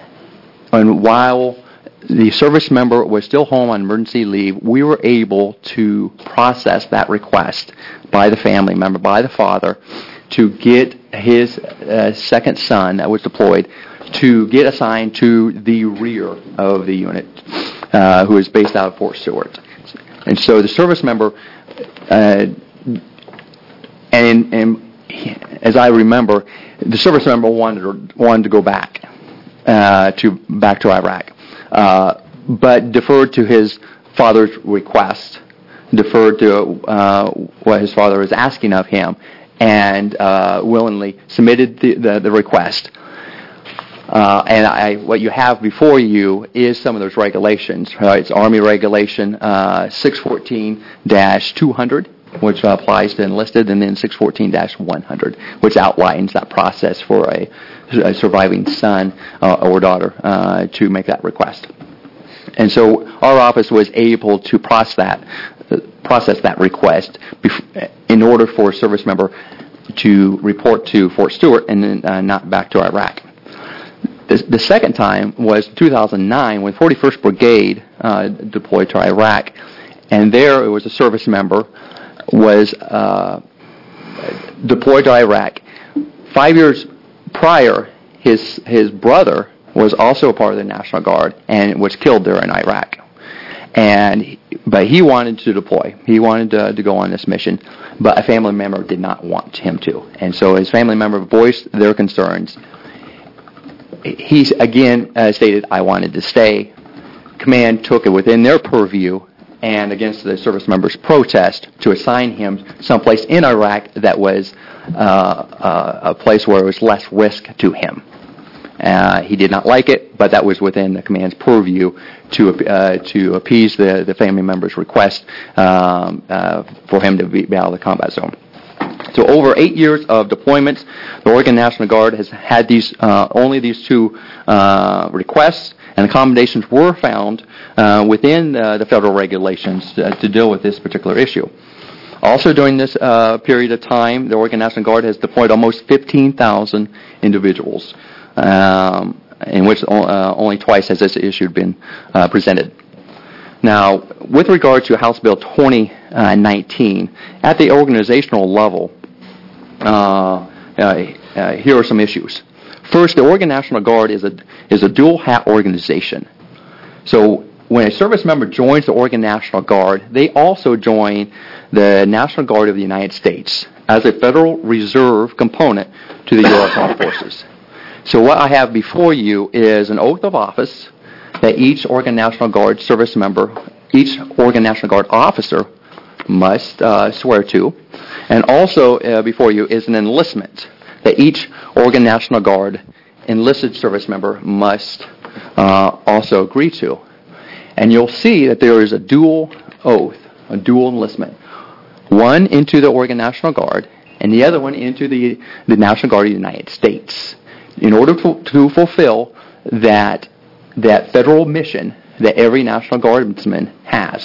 And while the service member was still home on emergency leave, we were able to process that request by the family member, by the father, to get his uh, second son that was deployed to get assigned to the rear of the unit, uh, who is based out of Fort Stewart. And so the service member, uh, and, and he, as I remember, the service member wanted wanted to go back uh, to back to Iraq, uh, but deferred to his father's request, deferred to uh, what his father was asking of him, and uh, willingly submitted the, the, the request. Uh, and I, what you have before you is some of those regulations. Right? It's Army Regulation uh, six fourteen dash two hundred, which applies to enlisted, and then six fourteen dash one hundred, which outlines that process for a, a surviving son uh, or daughter uh, to make that request. And so our office was able to process that, process that request bef- in order for a service member to report to Fort Stewart and then uh, not back to Iraq. The, the second time was two thousand nine when forty-first Brigade uh, deployed to Iraq, and there it was a service member was uh, deployed to Iraq. Five years prior, his his brother was also a part of the National Guard and was killed there in Iraq. And but he wanted to deploy. He wanted to, to go on this mission, but a family member did not want him to. And so his family member voiced their concerns. He again uh, stated, "I wanted to stay." Command took it within their purview, and against the service member's protest, to assign him someplace in Iraq that was uh, uh, a place where it was less risk to him. Uh, he did not like it, but that was within the command's purview to uh, to appease the, the family member's request um, uh, for him to be, be out of the combat zone. So over eight years of deployments, the Oregon National Guard has had these uh, only these two uh, requests, And accommodations were found uh, within uh, the federal regulations to, to deal with this particular issue. Also during this uh, period of time, the Oregon National Guard has deployed almost fifteen thousand individuals, um, in which uh, only twice has this issue been uh, presented. Now, with regard to House Bill twenty nineteen, at the organizational level, uh, uh, uh, here are some issues. First, the Oregon National Guard is a is a dual hat organization. So when a service member joins the Oregon National Guard, they also join the National Guard of the United States as a Federal Reserve component to the U S Armed Forces. So what I have before you is an oath of office that each Oregon National Guard service member, each Oregon National Guard officer must uh, swear to. And also uh, before you is an enlistment that each Oregon National Guard enlisted service member must uh, also agree to. And you'll see that there is a dual oath, a dual enlistment. One into the Oregon National Guard and the other one into the, the National Guard of the United States. In order to, to fulfill that, that federal mission that every National Guardsman has.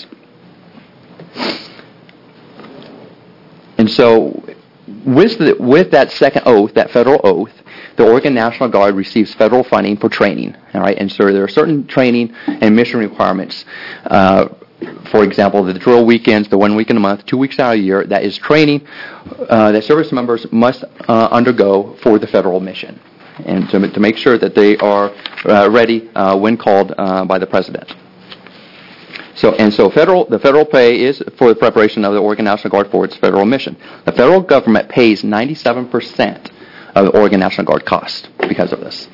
And so with, the, with that second oath, that federal oath, the Oregon National Guard receives federal funding for training. All right, and so there are certain training and mission requirements. Uh, for example, the drill weekends, the one week in a month, two weeks out of a year, that is training uh, that service members must uh, undergo for the federal mission, and to, to make sure that they are uh, ready uh, when called uh, by the president. So and so, federal the federal pay is for the preparation of the Oregon National Guard for its federal mission. The federal government pays ninety-seven percent of the Oregon National Guard cost because of this.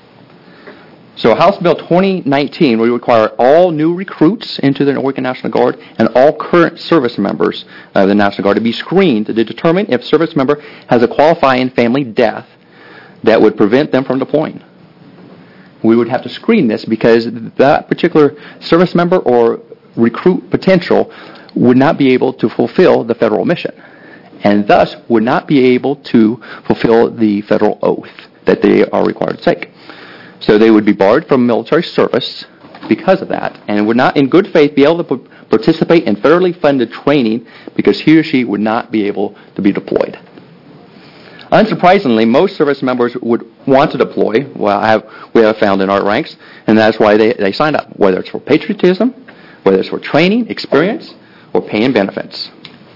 So House Bill twenty nineteen will require all new recruits into the Oregon National Guard and all current service members of the National Guard to be screened to determine if service member has a qualifying family death that would prevent them from deploying. We would have to screen this because that particular service member or recruit potential would not be able to fulfill the federal mission and thus would not be able to fulfill the federal oath that they are required to take. So they would be barred from military service because of that and would not in good faith be able to p- participate in federally funded training because he or she would not be able to be deployed. Unsurprisingly, most service members would want to deploy, well, I have, we have found in our ranks, and that's why they, they signed up, whether it's for patriotism, whether it's for training, experience, or pay and benefits.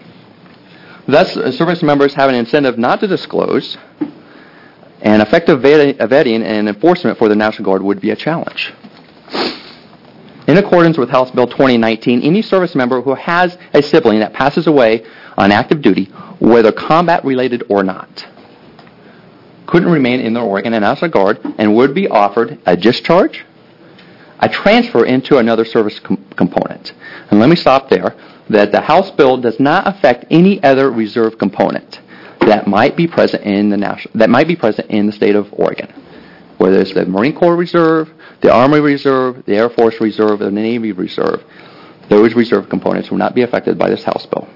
Thus, uh, service members have an incentive not to disclose, and effective vet- vetting and enforcement for the National Guard would be a challenge. In accordance with House Bill twenty nineteen, any service member who has a sibling that passes away on active duty, whether combat-related or not, couldn't remain in the Oregon National Guard and would be offered a discharge, a transfer into another service com- component. And let me stop there, that the House bill does not affect any other reserve component that might be present in the national, that might be present in the state of Oregon, whether it's the Marine Corps Reserve, the Army Reserve, the Air Force Reserve, or the Navy Reserve. Those reserve components will not be affected by this House bill.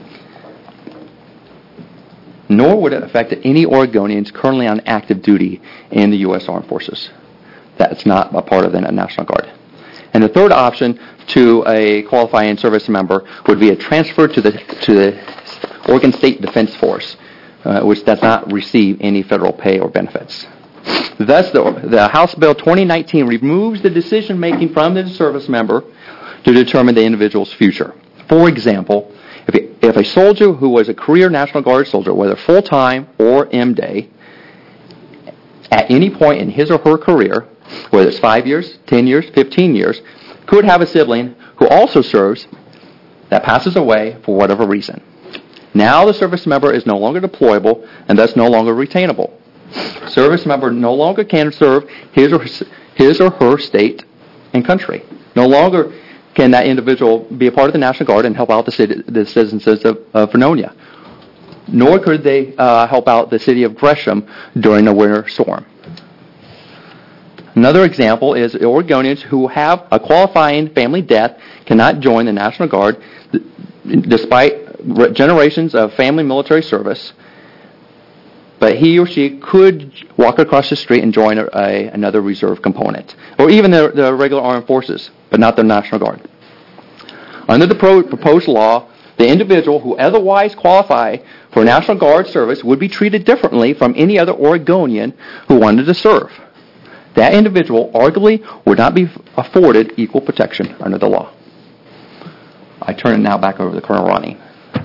Nor would it affect any Oregonians currently on active duty in the U S Armed Forces. That's not a part of the National Guard. And the third option to a qualifying service member would be a transfer to the to the Oregon State Defense Force, uh, which does not receive any federal pay or benefits. Thus, the, the House Bill twenty nineteen removes the decision-making from the service member to determine the individual's future. For example, if, it, if a soldier who was a career National Guard soldier, whether full-time or M-Day, at any point in his or her career, whether it's five years, ten years, fifteen years, could have a sibling who also serves that passes away for whatever reason. Now the service member is no longer deployable and thus no longer retainable. Service member no longer can serve his or his or her state and country. No longer can that individual be a part of the National Guard and help out the, city, the citizens of, of Vernonia. Nor could they uh, help out the city of Gresham during a winter storm. Another example is Oregonians who have a qualifying family death cannot join the National Guard despite generations of family military service but he or she could walk across the street and join a, a, another reserve component, or even the, the regular armed forces, but not the National Guard. Under the pro- proposed law, the individual who otherwise qualify for National Guard service would be treated differently from any other Oregonian who wanted to serve. That individual arguably would not be afforded equal protection under the law. I turn it now back over to Colonel Ronnie.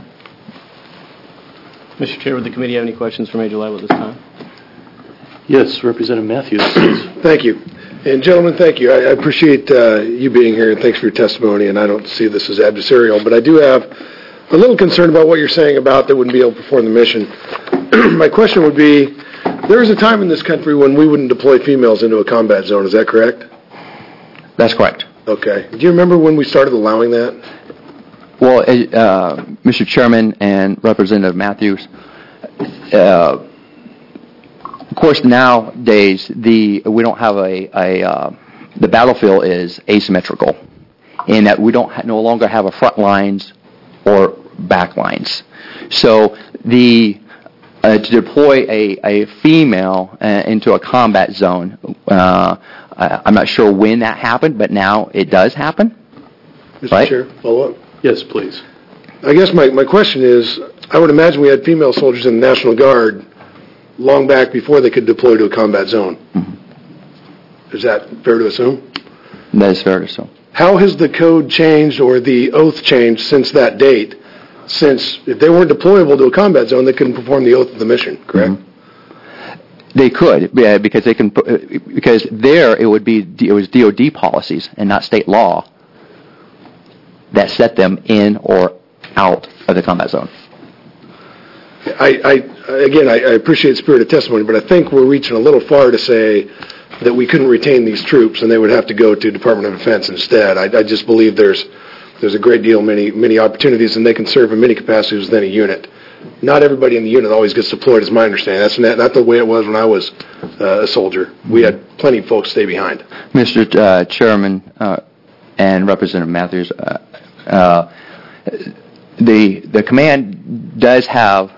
Mister Chair, would the committee have any questions for Major Leib at this time? Yes, Representative Matthews. Thank you. And gentlemen, thank you. I, I appreciate uh, you being here, and thanks for your testimony, and I don't see this as adversarial, but I do have a little concern about what you're saying about they wouldn't be able to perform the mission. My question would be, there was a time in this country when we wouldn't deploy females into a combat zone. Is that correct? That's correct. Okay. Do you remember when we started allowing that? Well, uh, Mister Chairman and Representative Matthews, uh, of course, nowadays the we don't have a, a uh, the battlefield is asymmetrical, in that we don't ha- no longer have a front lines or back lines. So the uh, to deploy a, a female uh, into a combat zone, uh, I, I'm not sure when that happened, but now it does happen. Mister Right? Chair, follow up. Yes, please. I guess my, my question is, I would imagine we had female soldiers in the National Guard long back before they could deploy to a combat zone. Mm-hmm. Is that fair to assume? That is fair to assume. How has the code changed or the oath changed since that date? Since if they weren't deployable to a combat zone, they couldn't perform the oath of the mission, correct? Mm-hmm. They could, yeah, because they can. Because there it would be it was D O D policies and not state law that set them in or out of the combat zone. I, I again, I, I appreciate the spirit of testimony, but I think we're reaching a little far to say that we couldn't retain these troops and they would have to go to Department of Defense instead. I, I just believe there's there's a great deal, many many opportunities, and they can serve in many capacities within a unit. Not everybody in the unit always gets deployed, is my understanding. That's not, not the way it was when I was uh, a soldier. We had plenty of folks stay behind. Mister Uh, Chairman uh, and Representative Matthews, uh, uh, the the command does have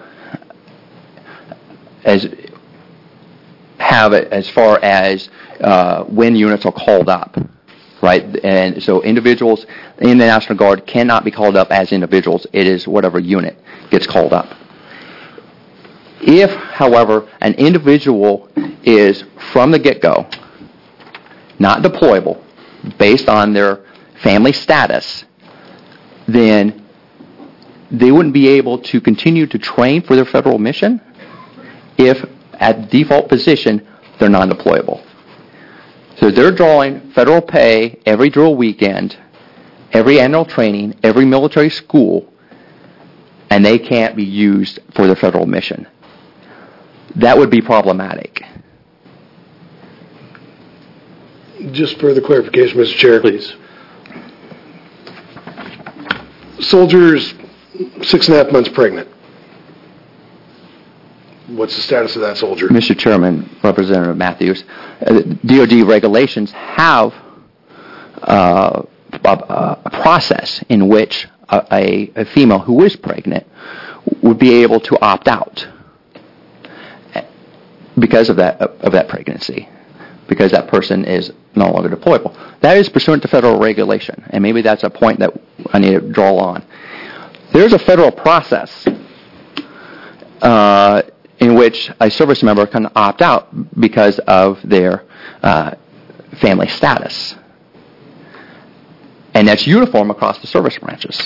as have it as far as uh, when units are called up, right? And so individuals in the National Guard cannot be called up as individuals. It is whatever unit gets called up. If, however, an individual is from the get-go not deployable based on their family status, then they wouldn't be able to continue to train for their federal mission if, at default position, they're non-deployable. So they're drawing federal pay every drill weekend, every annual training, every military school, and they can't be used for their federal mission. That would be problematic. Just further clarification, Mister Chair. Please. Soldiers six and a half months pregnant. What's the status of that soldier? Mister Chairman, Representative Matthews, uh, D O D regulations have uh, a, a process in which a, a, a female who is pregnant would be able to opt out because of that of that pregnancy, because that person is no longer deployable. That is pursuant to federal regulation, and maybe that's a point that I need to draw on. There's a federal process uh, in which a service member can opt out because of their uh, family status. And that's uniform across the service branches.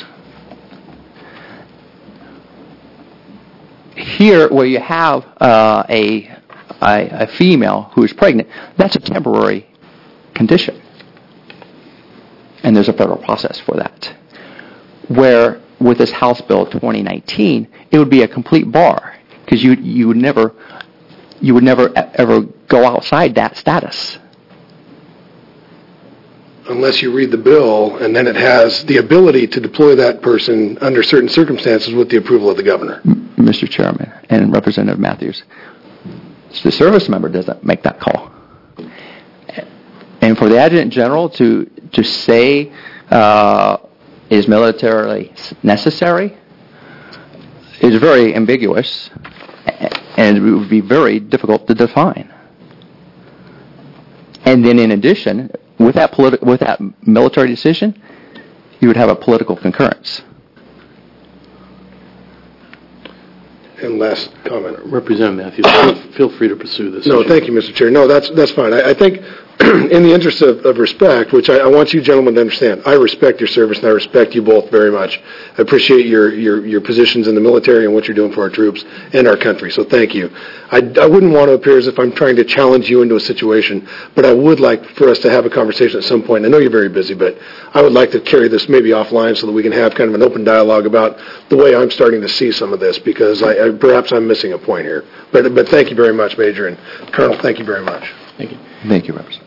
Here, where you have uh, a, a, a female who is pregnant, that's a temporary condition. And there's a federal process for that. Where with this House Bill twenty nineteen, it would be a complete bar, because you you would never you would never ever go outside that status. Unless you read the bill, and then it has the ability to deploy that person under certain circumstances with the approval of the governor. Mister Chairman and Representative Matthews, the service member doesn't make that call. And for the Adjutant General to to say uh, is militarily necessary is very ambiguous. and it would be very difficult to define. And then in addition, with that politi- with that military decision, you would have a political concurrence. And last comment. Representative Matthews, feel free to pursue this. No, issue. thank you, Mister Chair. No, that's that's fine. I, I think, in the interest of, of respect, which I, I want you gentlemen to understand, I respect your service and I respect you both very much. I appreciate your, your, your positions in the military and what you're doing for our troops and our country. So thank you. I, I wouldn't want to appear as if I'm trying to challenge you into a situation, but I would like for us to have a conversation at some point. I know you're very busy, but I would like to carry this maybe offline so that we can have kind of an open dialogue about the way I'm starting to see some of this, because I, I, perhaps I'm missing a point here. But but thank you very much, Major, and Colonel, thank you very much. Thank you. Thank you, Representative.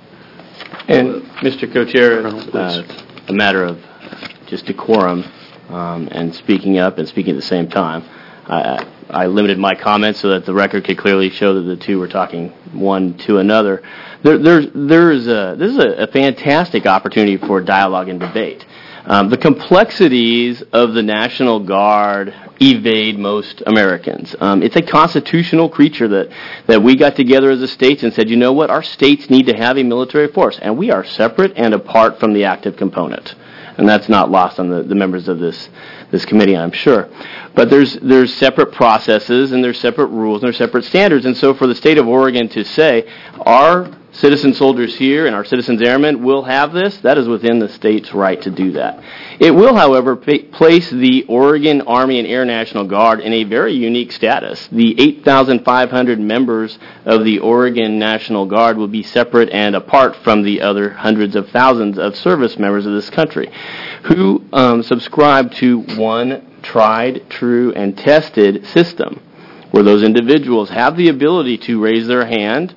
And, Mister Co-Chair, uh, a matter of just decorum um, and speaking up and speaking at the same time, I, I limited my comments so that the record could clearly show that the two were talking one to another. There, there's, there's a, this is a, a fantastic opportunity for dialogue and debate. Um, the complexities of the National Guard evade most Americans. Um, it's a constitutional creature that, that we got together as a state and said, you know what, our states need to have a military force, and we are separate and apart from the active component. And that's not lost on the, the members of this this committee, I'm sure. But there's there's separate processes and there's separate rules and there's separate standards. And so for the state of Oregon to say, our citizen soldiers here and our citizens airmen will have this, that is within the state's right to do that. It will, however, pa- place the Oregon Army and Air National Guard in a very unique status. The eight thousand five hundred members of the Oregon National Guard will be separate and apart from the other hundreds of thousands of service members of this country who um, subscribe to one tried, true, and tested system where those individuals have the ability to raise their hand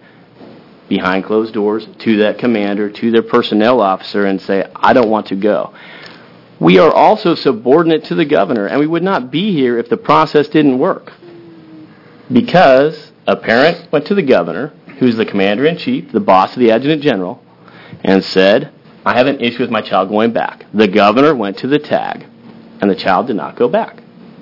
behind closed doors to that commander, to their personnel officer, and say, I don't want to go. We are also subordinate to the governor, and we would not be here if the process didn't work. Because a parent went to the governor, who's the commander-in-chief, the boss of the adjutant general, and said, I have an issue with my child going back. The governor went to the tag, and the child did not go back.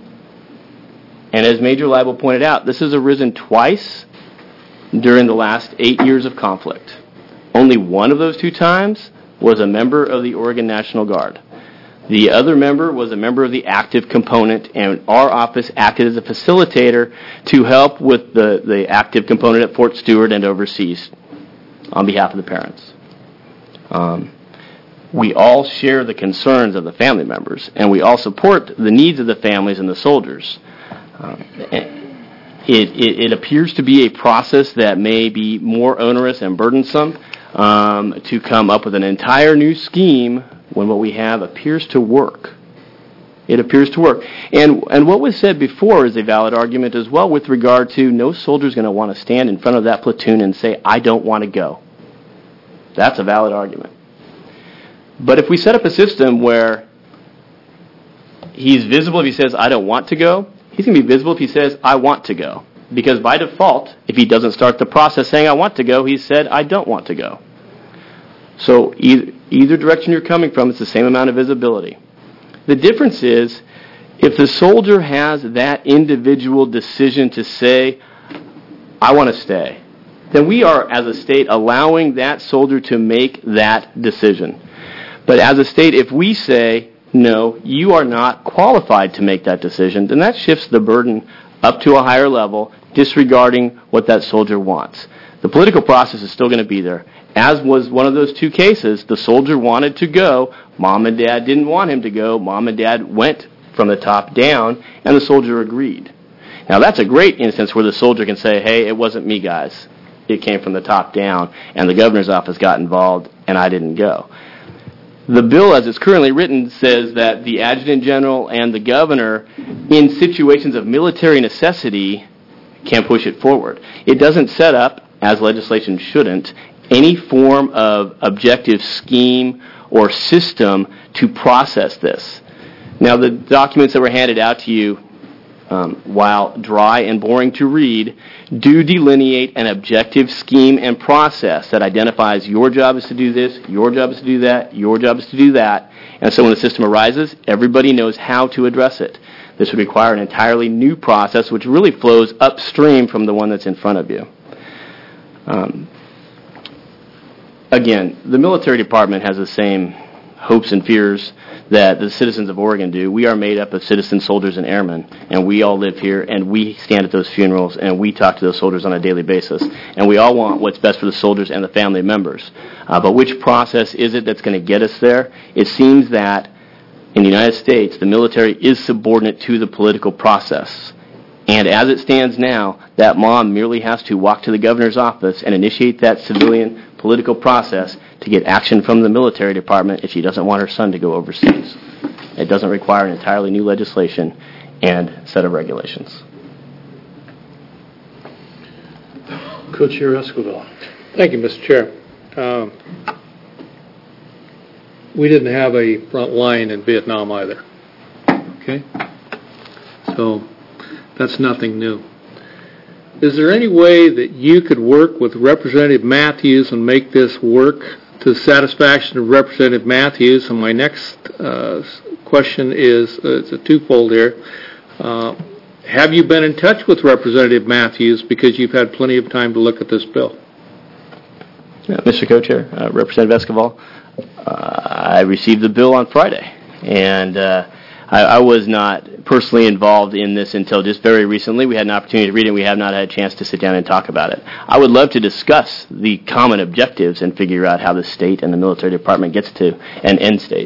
And as Major Leibel pointed out, this has arisen twice during the last eight years of conflict. Only one of those two times was a member of the Oregon National Guard. The other member was a member of the active component, and our office acted as a facilitator to help with the, the active component at Fort Stewart and overseas on behalf of the parents. Um, we all share the concerns of the family members, and we all support the needs of the families and the soldiers. Um, It, it, it appears to be a process that may be more onerous and burdensome um, to come up with an entire new scheme when what we have appears to work. It appears to work. And and what was said before is a valid argument as well with regard to no soldier's going to want to stand in front of that platoon and say, I don't want to go. That's a valid argument. But if we set up a system where he's visible if he says, I don't want to go, he's going to be visible if he says, I want to go. Because by default, if he doesn't start the process saying, I want to go, he said, I don't want to go. So either, either direction you're coming from, it's the same amount of visibility. The difference is, if the soldier has that individual decision to say, I want to stay, then we are, as a state, allowing that soldier to make that decision. But as a state, if we say, no, you are not qualified to make that decision, then that shifts the burden up to a higher level, disregarding what that soldier wants. The political process is still going to be there. As was one of those two cases, the soldier wanted to go, mom and dad didn't want him to go, mom and dad went from the top down, and the soldier agreed. Now that's a great instance where the soldier can say, hey, it wasn't me, guys. It came from the top down, and the governor's office got involved, and I didn't go. The bill, as it's currently written, says that the adjutant general and the governor, in situations of military necessity, can push it forward. It doesn't set up, as legislation shouldn't, any form of objective scheme or system to process this. Now, the documents that were handed out to you, um, while dry and boring to read, do delineate an objective scheme and process that identifies your job is to do this, your job is to do that, your job is to do that. And so when the system arises, everybody knows how to address it. This would require an entirely new process, which really flows upstream from the one that's in front of you. Um, again, the military department has the same hopes and fears that the citizens of Oregon do. We are made up of citizen soldiers and airmen, and we all live here, and we stand at those funerals, and we talk to those soldiers on a daily basis. And we all want what's best for the soldiers and the family members. Uh, but which process is it that's going to get us there? It seems that in the United States, the military is subordinate to the political process. And as it stands now, that mom merely has to walk to the governor's office and initiate that civilian political process to get action from the military department if she doesn't want her son to go overseas. It doesn't require an entirely new legislation and set of regulations. Co-Chair Esquivel. Thank you, Mister Chair. Um, we didn't have a front line in Vietnam either. Okay? So that's nothing new. Is there any way that you could work with Representative Matthews and make this work to the satisfaction of Representative Matthews? And my next uh, question is, uh, it's a twofold here. Uh, have you been in touch with Representative Matthews because you've had plenty of time to look at this bill? Uh, Mister Co-Chair, uh, Representative Esquivel, uh, I received the bill on Friday, and uh, I, I was not personally involved in this until just very recently. We had an opportunity to read it, and we have not had a chance to sit down and talk about it. I would love to discuss the common objectives and figure out how the state and the military department gets to an end state.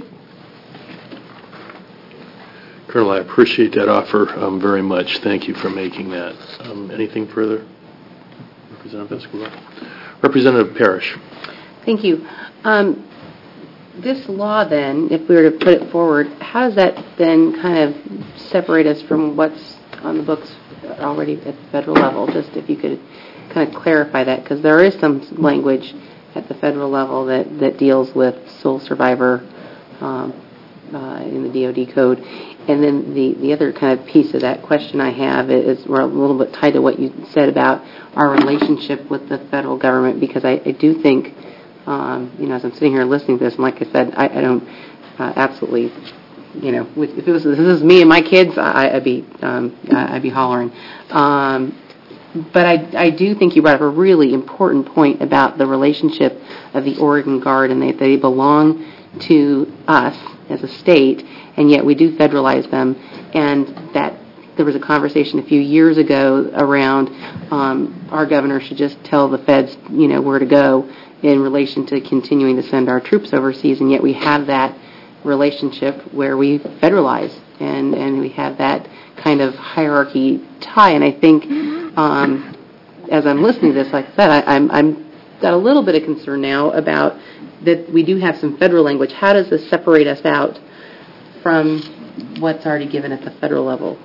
Colonel, I appreciate that offer um, very much. Thank you for making that. Um, anything further? Representative Esquivel. Representative Parrish. Thank you. Um, this law then, if we were to put it forward, how does that then kind of separate us from what's on the books already at the federal level? Just if you could kind of clarify that, because there is some language at the federal level that, that deals with sole survivor um, uh, in the D O D code. And then the, the other kind of piece of that question I have is we're a little bit tied to what you said about our relationship with the federal government, because I, I do think, um, you know, as I'm sitting here listening to this, and like I said, I, I don't uh, absolutely, you know, with, if it was if this was me and my kids, I, I'd be um, I'd be hollering. Um, but I, I do think you brought up a really important point about the relationship of the Oregon Guard, and they, they belong to us as a state, and yet we do federalize them, and that there was a conversation a few years ago around um, our governor should just tell the feds, you know, where to go in relation to continuing to send our troops overseas, and yet we have that relationship where we federalize, and, and we have that kind of hierarchy tie, and I think um, as I'm listening to this, like I said, I, I'm, I'm got a little bit of concern now about that we do have some federal language. How does this separate us out from what's already given at the federal level?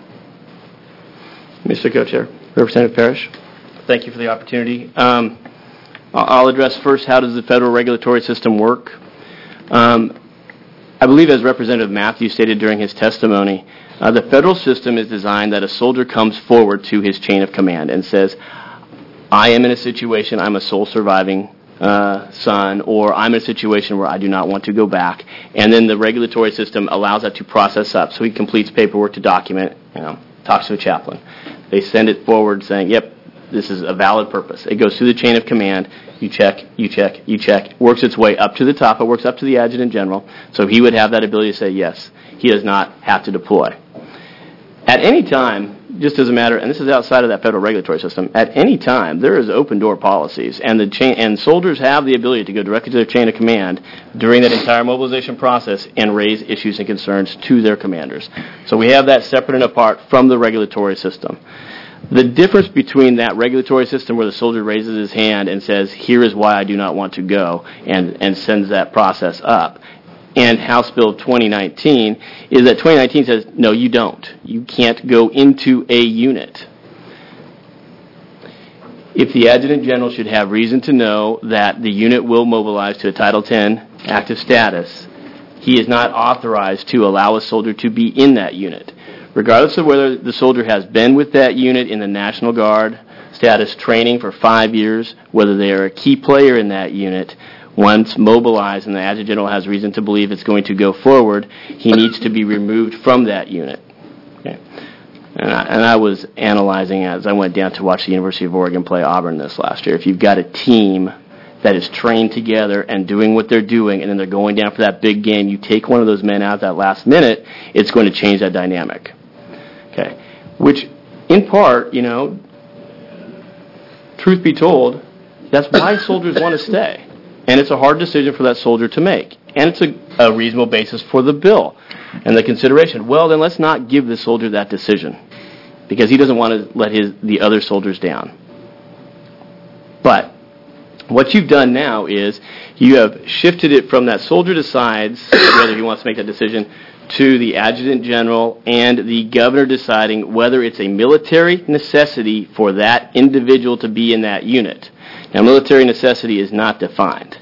Mister Co-Chair, Representative Parrish, thank you for the opportunity. Um, I'll address first, how does the federal regulatory system work? Um, I believe, as Representative Matthews stated during his testimony, uh, the federal system is designed that a soldier comes forward to his chain of command and says, I am in a situation, I'm a sole surviving uh, son, or I'm in a situation where I do not want to go back. And then the regulatory system allows that to process up. So he completes paperwork to document, you know, talks to a chaplain. They send it forward saying, yep, this is a valid purpose. It goes through the chain of command. You check, you check, you check. Works its way up to the top. It works up to the adjutant general. So he would have that ability to say, yes, he does not have to deploy. At any time, just as a matter, and this is outside of that federal regulatory system, at any time there is open door policies, and the chain, and soldiers have the ability to go directly to their chain of command during that entire mobilization process and raise issues and concerns to their commanders. So we have that separate and apart from the regulatory system. The difference between that regulatory system where the soldier raises his hand and says, here is why I do not want to go, and, and sends that process up, and House Bill twenty nineteen is that twenty nineteen says, no, you don't. You can't go into a unit. If the Adjutant General should have reason to know that the unit will mobilize to a Title ten active status, he is not authorized to allow a soldier to be in that unit. Regardless of whether the soldier has been with that unit in the National Guard status training for five years, whether they are a key player in that unit, once mobilized and the Adjutant General has reason to believe it's going to go forward, he needs to be removed from that unit. Okay. And I, and I was analyzing as I went down to watch the University of Oregon play Auburn this last year. If you've got a team that is trained together and doing what they're doing, and then they're going down for that big game, you take one of those men out at that last minute, it's going to change that dynamic. Okay. Which, in part, you know, truth be told, that's why soldiers want to stay. And it's a hard decision for that soldier to make. And it's a, a reasonable basis for the bill and the consideration. Well, then let's not give the soldier that decision because he doesn't want to let his the other soldiers down. But what you've done now is you have shifted it from that soldier decides whether he wants to make that decision to the adjutant general and the governor deciding whether it's a military necessity for that individual to be in that unit. Now, military necessity is not defined.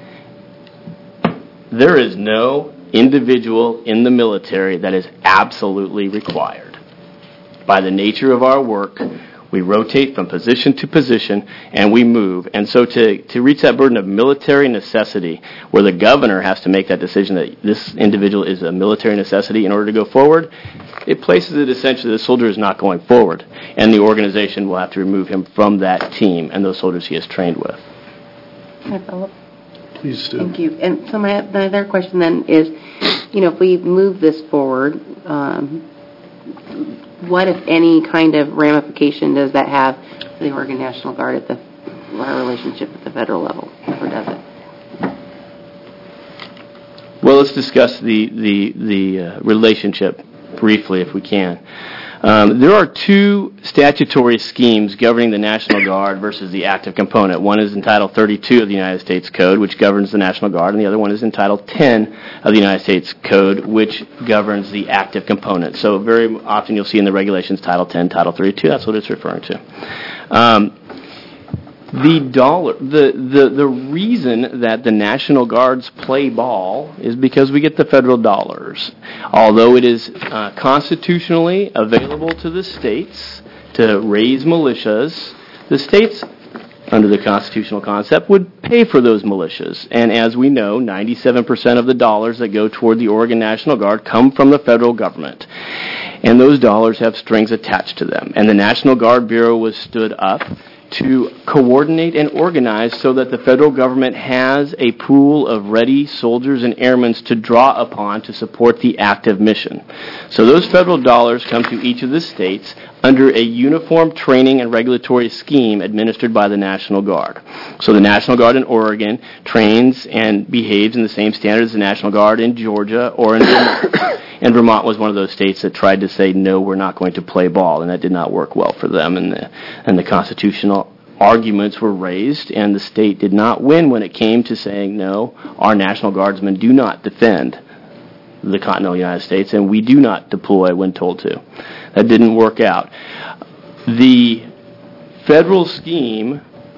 There is no individual in the military that is absolutely required. By the nature of our work, we rotate from position to position, and we move. And so to, to reach that burden of military necessity, where the governor has to make that decision that this individual is a military necessity in order to go forward, it places it essentially the soldier is not going forward, and the organization will have to remove him from that team and those soldiers he has trained with. Can I follow up? Please do. Thank you. And so my, my other question then is, you know, if we move this forward, um, what, if any, kind of ramification does that have for the Oregon National Guard at the our relationship at the federal level, or does it? Well, let's discuss the the the uh, relationship briefly, if we can. Um, there are two statutory schemes governing the National Guard versus the active component. One is in Title thirty-two of the United States Code, which governs the National Guard, and the other one is in Title ten of the United States Code, which governs the active component. So very often you'll see in the regulations Title ten, Title thirty-two. That's what it's referring to. Um, The dollar, the, the, the reason that the National Guards play ball is because we get the federal dollars. Although it is uh, constitutionally available to the states to raise militias, the states, under the constitutional concept, would pay for those militias. And as we know, ninety-seven percent of the dollars that go toward the Oregon National Guard come from the federal government. And those dollars have strings attached to them. And the National Guard Bureau was stood up to coordinate and organize so that the federal government has a pool of ready soldiers and airmen to draw upon to support the active mission. So those federal dollars come to each of the states under a uniform training and regulatory scheme administered by the National Guard. So the National Guard in Oregon trains and behaves in the same standards as the National Guard in Georgia or in Vermont. And Vermont was one of those states that tried to say, no, we're not going to play ball, and that did not work well for them. And the, and the constitutional arguments were raised, and the state did not win when it came to saying, no, our National Guardsmen do not defend the continental United States, and we do not deploy when told to. That didn't work out. The federal scheme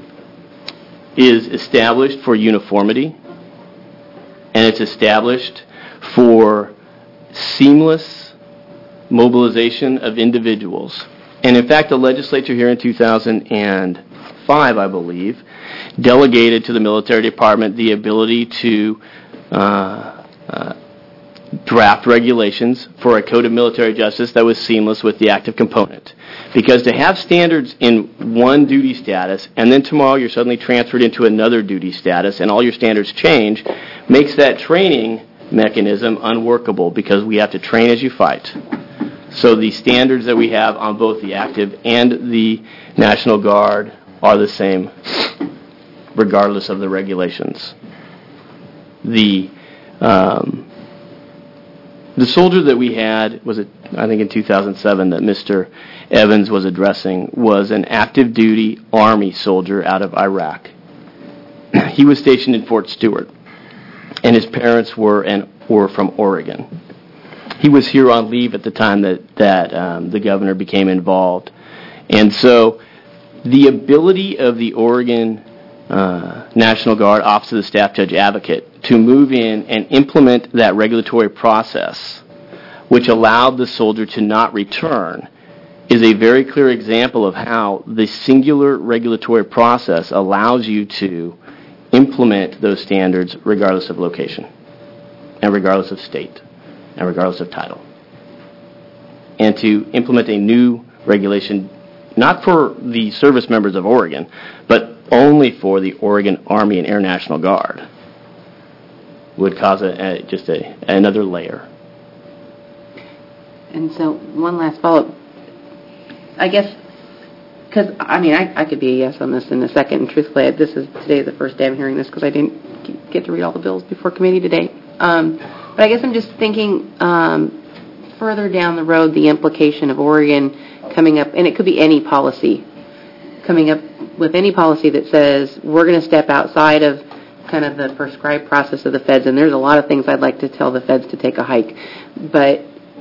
is established for uniformity, and it's established for seamless mobilization of individuals. And in fact, the legislature here in two thousand five, I believe, delegated to the military department the ability to uh, uh, draft regulations for a code of military justice that was seamless with the active component. Because to have standards in one duty status, and then tomorrow you're suddenly transferred into another duty status, and all your standards change, makes that training mechanism unworkable because we have to train as you fight. So the standards that we have on both the active and the National Guard are the same regardless of the regulations. The um, the soldier that we had, was it, I think in two thousand seven that Mister Evans was addressing, was an active duty Army soldier out of Iraq. He was stationed in Fort Stewart, and his parents were and were from Oregon. He was here on leave at the time that that um, the governor became involved, and so the ability of the Oregon uh, National Guard Office of the Staff Judge Advocate to move in and implement that regulatory process, which allowed the soldier to not return, is a very clear example of how the singular regulatory process allows you to implement those standards regardless of location and regardless of state and regardless of title. and to implement a new regulation, not for the service members of Oregon, but only for the Oregon Army and Air National Guard, would cause a, a, just a, another layer. And so, one last follow-up. I guess, because, I mean, I, I could be a yes on this in a second, and truthfully, this is today the first day I'm hearing this because I didn't get to read all the bills before committee today. Um, but I guess I'm just thinking um, further down the road, the implication of Oregon coming up, and it could be any policy, coming up with any policy that says we're going to step outside of kind of the prescribed process of the feds, and there's a lot of things I'd like to tell the feds to take a hike. But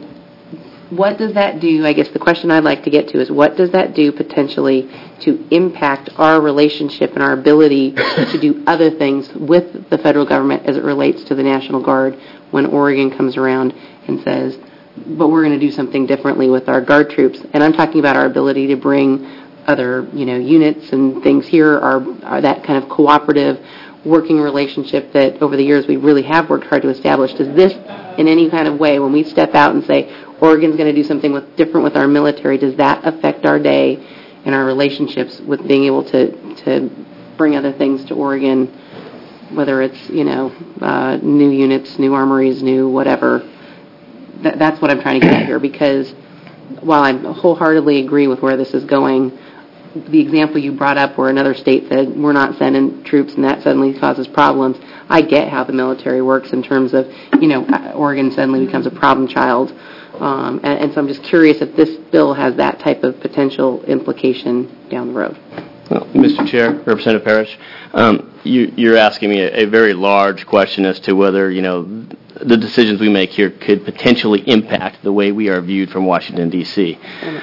what does that do? I guess the question I'd like to get to is what does that do potentially to impact our relationship and our ability to do other things with the federal government as it relates to the National Guard when Oregon comes around and says, but we're going to do something differently with our Guard troops. And I'm talking about our ability to bring other, you know, units and things here, are, are that kind of cooperative working relationship that over the years we really have worked hard to establish. Does this, in any kind of way, when we step out and say, Oregon's going to do something with, different with our military, does that affect our day and our relationships with being able to, to bring other things to Oregon, whether it's, you know, uh, new units, new armories, new whatever? That, that's what I'm trying to get at here, because while I wholeheartedly agree with where this is going, the example you brought up where another state said we're not sending troops and that suddenly causes problems, I get how the military works in terms of, you know, Oregon suddenly becomes a problem child. Um, and, and so I'm just curious if this bill has that type of potential implication down the road. Well, Mister Chair, Representative Parrish, um, you, you're asking me a, a very large question as to whether, you know, the decisions we make here could potentially impact the way we are viewed from Washington, D C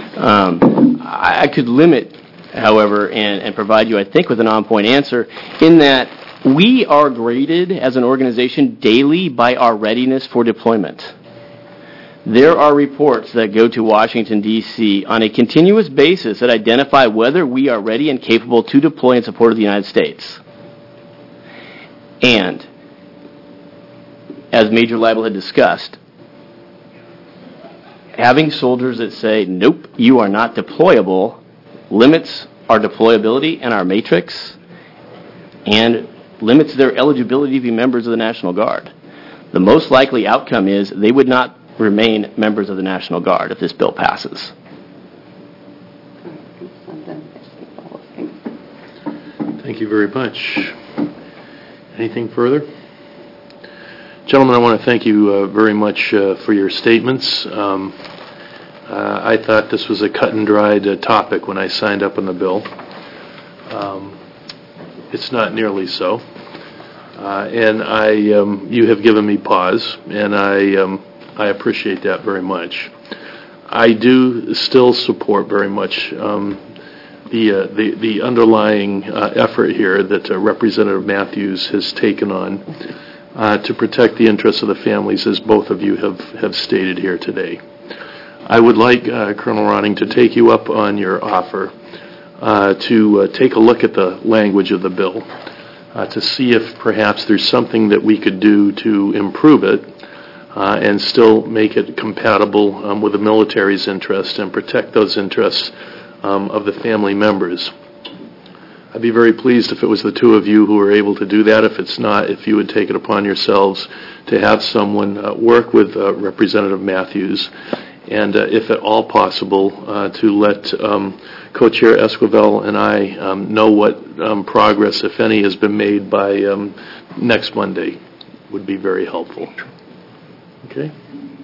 Um, I, I could limit, however, and, and provide you, I think, with an on-point answer in that we are graded as an organization daily by our readiness for deployment. There are reports that go to Washington, D C on a continuous basis that identify whether we are ready and capable to deploy in support of the United States. And, as Major Leibel had discussed, having soldiers that say, nope, you are not deployable, limits our deployability and our matrix, and limits their eligibility to be members of the National Guard. The most likely outcome is they would not remain members of the National Guard if this bill passes. Thank you very much. Anything further? Gentlemen, I want to thank you uh, very much uh, for your statements. Um, uh, I thought this was a cut and dried uh, topic when I signed up on the bill. Um, it's not nearly so. Uh, and I, um, you have given me pause, and I, um, I appreciate that very much. I do still support very much um, the, uh, the the underlying uh, effort here that uh, Representative Matthews has taken on uh, to protect the interests of the families, as both of you have, have stated here today. I would like uh, Colonel Ronning to take you up on your offer uh, to uh, take a look at the language of the bill, uh, to see if perhaps there's something that we could do to improve it uh, and still make it compatible um, with the military's interest and protect those interests um, of the family members. I'd be very pleased if it was the two of you who were able to do that. If it's not, if you would take it upon yourselves to have someone uh, work with uh, Representative Matthews, and uh, if at all possible, uh, to let um, Co-Chair Esquivel and I um, know what um, progress, if any, has been made by um, next Monday. Would be very helpful. Okay.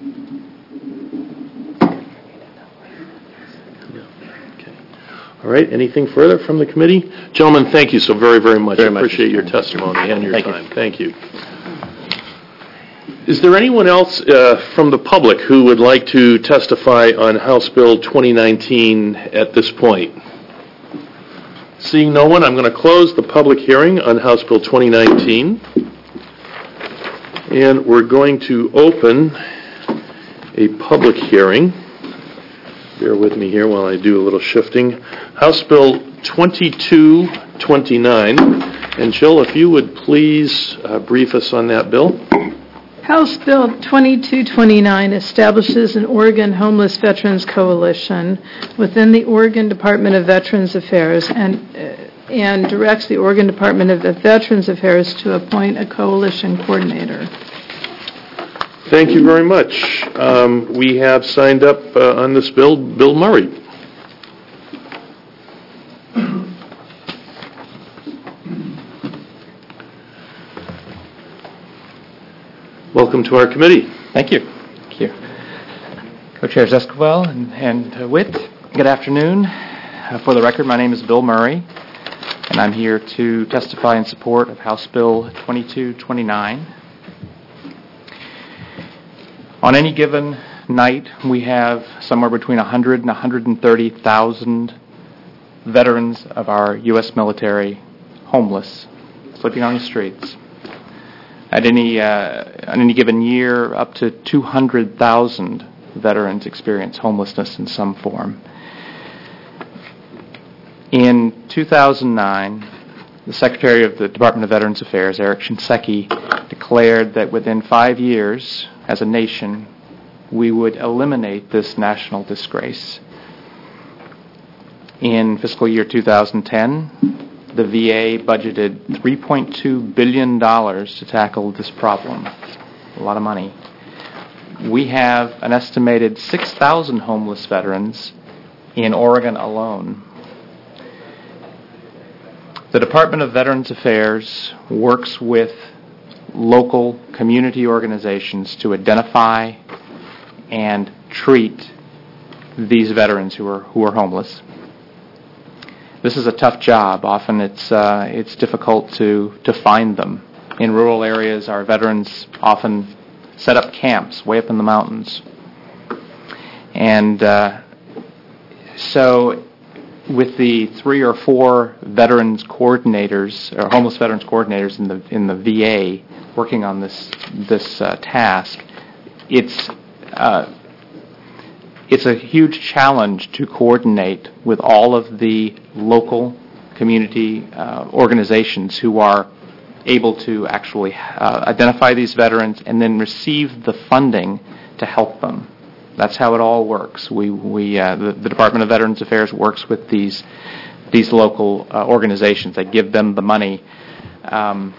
All right, anything further from the committee? Gentlemen, thank you so very, very much. Very I much. appreciate your testimony and your Thank time. you. Thank you. Is there anyone else uh, from the public who would like to testify on House Bill twenty nineteen at this point? Seeing no one, I'm going to close the public hearing on House Bill twenty nineteen. And we're going to open a public hearing. Bear with me here while I do a little shifting. House Bill twenty-two twenty-nine. And Jill, if you would please uh, brief us on that bill. House Bill twenty-two twenty-nine establishes an Oregon Homeless Veterans Coalition within the Oregon Department of Veterans Affairs and uh, and directs the Oregon Department of Veterans Affairs to appoint a coalition coordinator. Thank you very much. Um, we have signed up uh, on this bill, Bill Murray. Welcome to our committee. Thank you. Thank you. Co-Chairs Esquivel and, and uh, Witt, good afternoon. Uh, for the record, my name is Bill Murray, and I'm here to testify in support of House Bill twenty-two twenty-nine. On any given night, we have somewhere between one hundred and one hundred thirty thousand veterans of our U S military homeless, sleeping on the streets. At any uh, on any given year, up to two hundred thousand veterans experience homelessness in some form. In two thousand nine, the Secretary of the Department of Veterans Affairs, Eric Shinseki, declared that within five years, as a nation, we would eliminate this national disgrace. In fiscal year two thousand ten, the V A budgeted three point two billion dollars to tackle this problem. A lot of money. We have an estimated six thousand homeless veterans in Oregon alone. The Department of Veterans Affairs works with local community organizations to identify and treat these veterans who are who are homeless. This is a tough job. Often it's uh, it's difficult to, to find them. In rural areas, our veterans often set up camps way up in the mountains. And uh, so with the three or four veterans coordinators, or homeless veterans coordinators in the in the V A working on this this uh, task, it's uh, it's a huge challenge to coordinate with all of the local community uh, organizations who are able to actually uh, identify these veterans and then receive the funding to help them. That's how it all works. We, we, uh, the, the Department of Veterans Affairs works with these these local uh, organizations. They give them the money, um,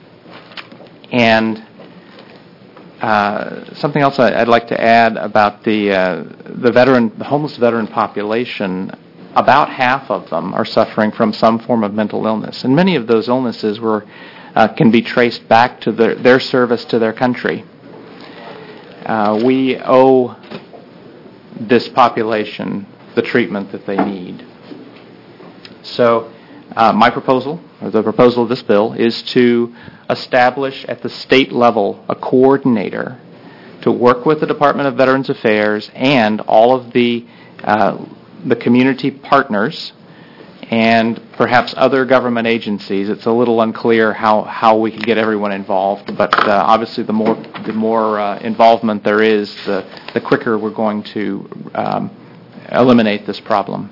and uh, something else I, I'd like to add about the uh, the veteran, the homeless veteran population. About half of them are suffering from some form of mental illness, and many of those illnesses were uh, can be traced back to their, their service to their country. Uh, we owe this population the treatment that they need. So uh, my proposal, or the proposal of this bill, is to establish at the state level a coordinator to work with the Department of Veterans Affairs and all of the uh, the community partners and perhaps other government agencies. It's a little unclear how, how we can get everyone involved, but uh, obviously the more the more uh, involvement there is, the, the quicker we're going to um, eliminate this problem.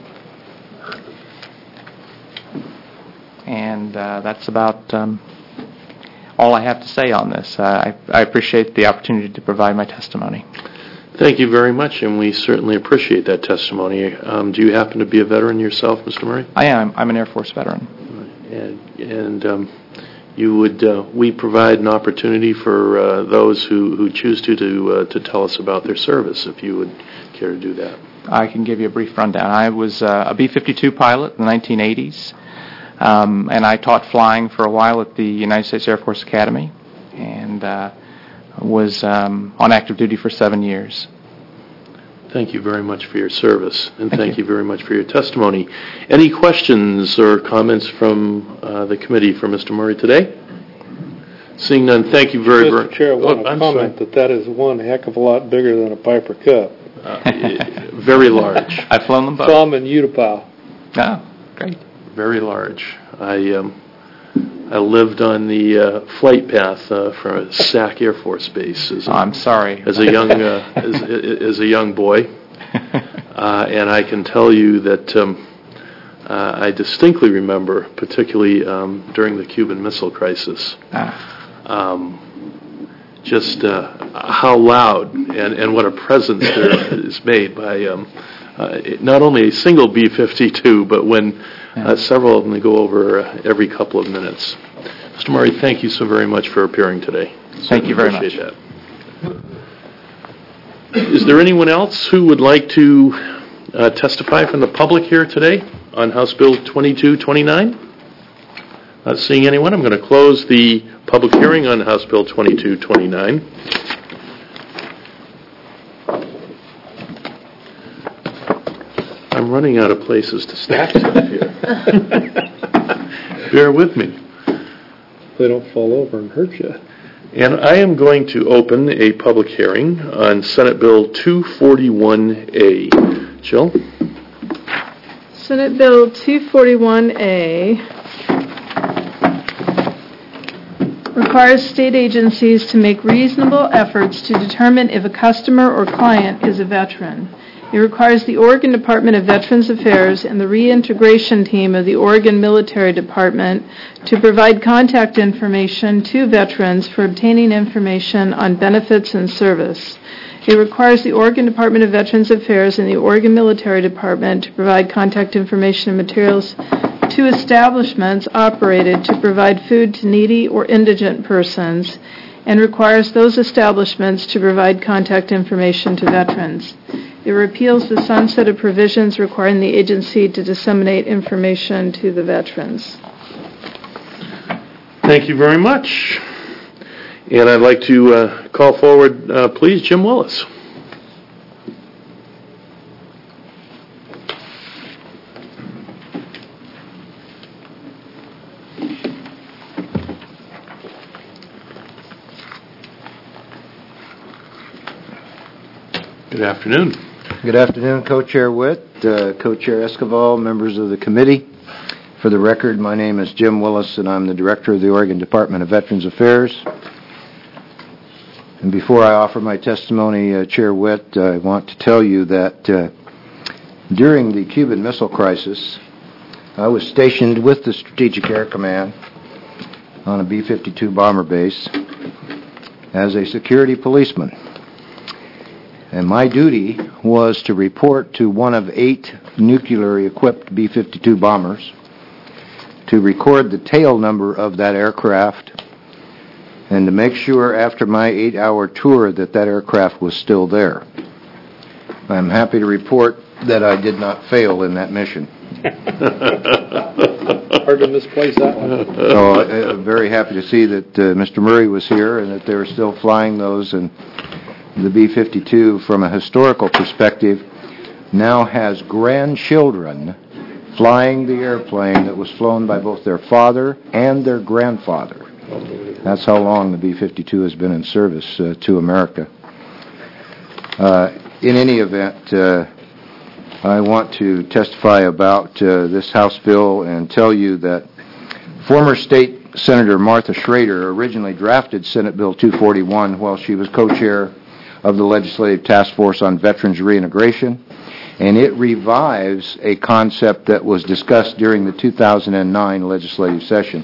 And uh, that's about um, all I have to say on this. Uh, I, I appreciate the opportunity to provide my testimony. Thank you very much, and we certainly appreciate that testimony. Um, do you happen to be a veteran yourself, Mister Murray? I am. I'm an Air Force veteran. And, and um, you would uh, we provide an opportunity for uh, those who, who choose to to, uh, to tell us about their service, if you would care to do that. I can give you a brief rundown. I was uh, a B fifty-two pilot in the nineteen eighties, um, and I taught flying for a while at the United States Air Force Academy, and uh, was um, on active duty for seven years. Thank you very much for your service, and thank, thank you. you very much for your testimony. Any questions or comments from uh, the committee for Mister Murray today? Seeing none, thank you very much. Mister Chair, I want oh, to I'm comment sorry. that that is one heck of a lot bigger than a Piper Cup. Uh, very large. I've flown them both. Saw them in Utah. Oh, great. Very large. I um, I lived on the uh, flight path uh, from Sac Air Force Base. As a, oh, I'm sorry. As a young uh, as, as a young boy, uh, and I can tell you that um, uh, I distinctly remember, particularly um, during the Cuban Missile Crisis, ah. um, just uh, how loud and, and what a presence there is made by um, uh, not only a single B fifty-two, but when uh, several of them go over uh, every couple of minutes. Mister Murray, thank you so very much for appearing today. Thank you very much. Appreciate that. Is there anyone else who would like to uh, testify from the public here today on House Bill twenty-two twenty-nine? Not seeing anyone. I'm going to close the public hearing on House Bill twenty-two twenty-nine. I'm running out of places to stack stuff here. Bear with me. They don't fall over and hurt you. And I am going to open a public hearing on Senate Bill two forty-one A. Jill? Senate Bill two forty-one A requires state agencies to make reasonable efforts to determine if a customer or client is a veteran. It requires the Oregon Department of Veterans Affairs and the reintegration team of the Oregon Military Department to provide contact information to veterans for obtaining information on benefits and service. It requires the Oregon Department of Veterans Affairs and the Oregon Military Department to provide contact information and materials to establishments operated to provide food to needy or indigent persons, and requires those establishments to provide contact information to veterans. It repeals the sunset of provisions requiring the agency to disseminate information to the veterans. Thank you very much. And I'd like to uh, call forward, uh, please, Jim Willis. Good afternoon. Good afternoon, Co-Chair Witt, uh, Co-Chair Escoval, members of the committee. For the record, my name is Jim Willis, and I'm the Director of the Oregon Department of Veterans Affairs. And before I offer my testimony, uh, Chair Witt, I want to tell you that uh, during the Cuban Missile Crisis, I was stationed with the Strategic Air Command on a B fifty-two bomber base as a security policeman. And my duty was to report to one of eight nuclear-equipped B fifty-two bombers, to record the tail number of that aircraft, and to make sure after my eight-hour tour that that aircraft was still there. I'm happy to report that I did not fail in that mission. Hard to misplace that one. So uh, I'm very happy to see that uh, Mister Murray was here and that they were still flying those, and the B fifty-two, from a historical perspective, now has grandchildren flying the airplane that was flown by both their father and their grandfather. That's how long the B fifty-two has been in service uh, to America. Uh, in any event, uh, I want to testify about uh, this House bill and tell you that former State Senator Martha Schrader originally drafted Senate Bill two forty-one while she was co-chair of the Legislative Task Force on Veterans Reintegration, and it revives a concept that was discussed during the two thousand nine legislative session.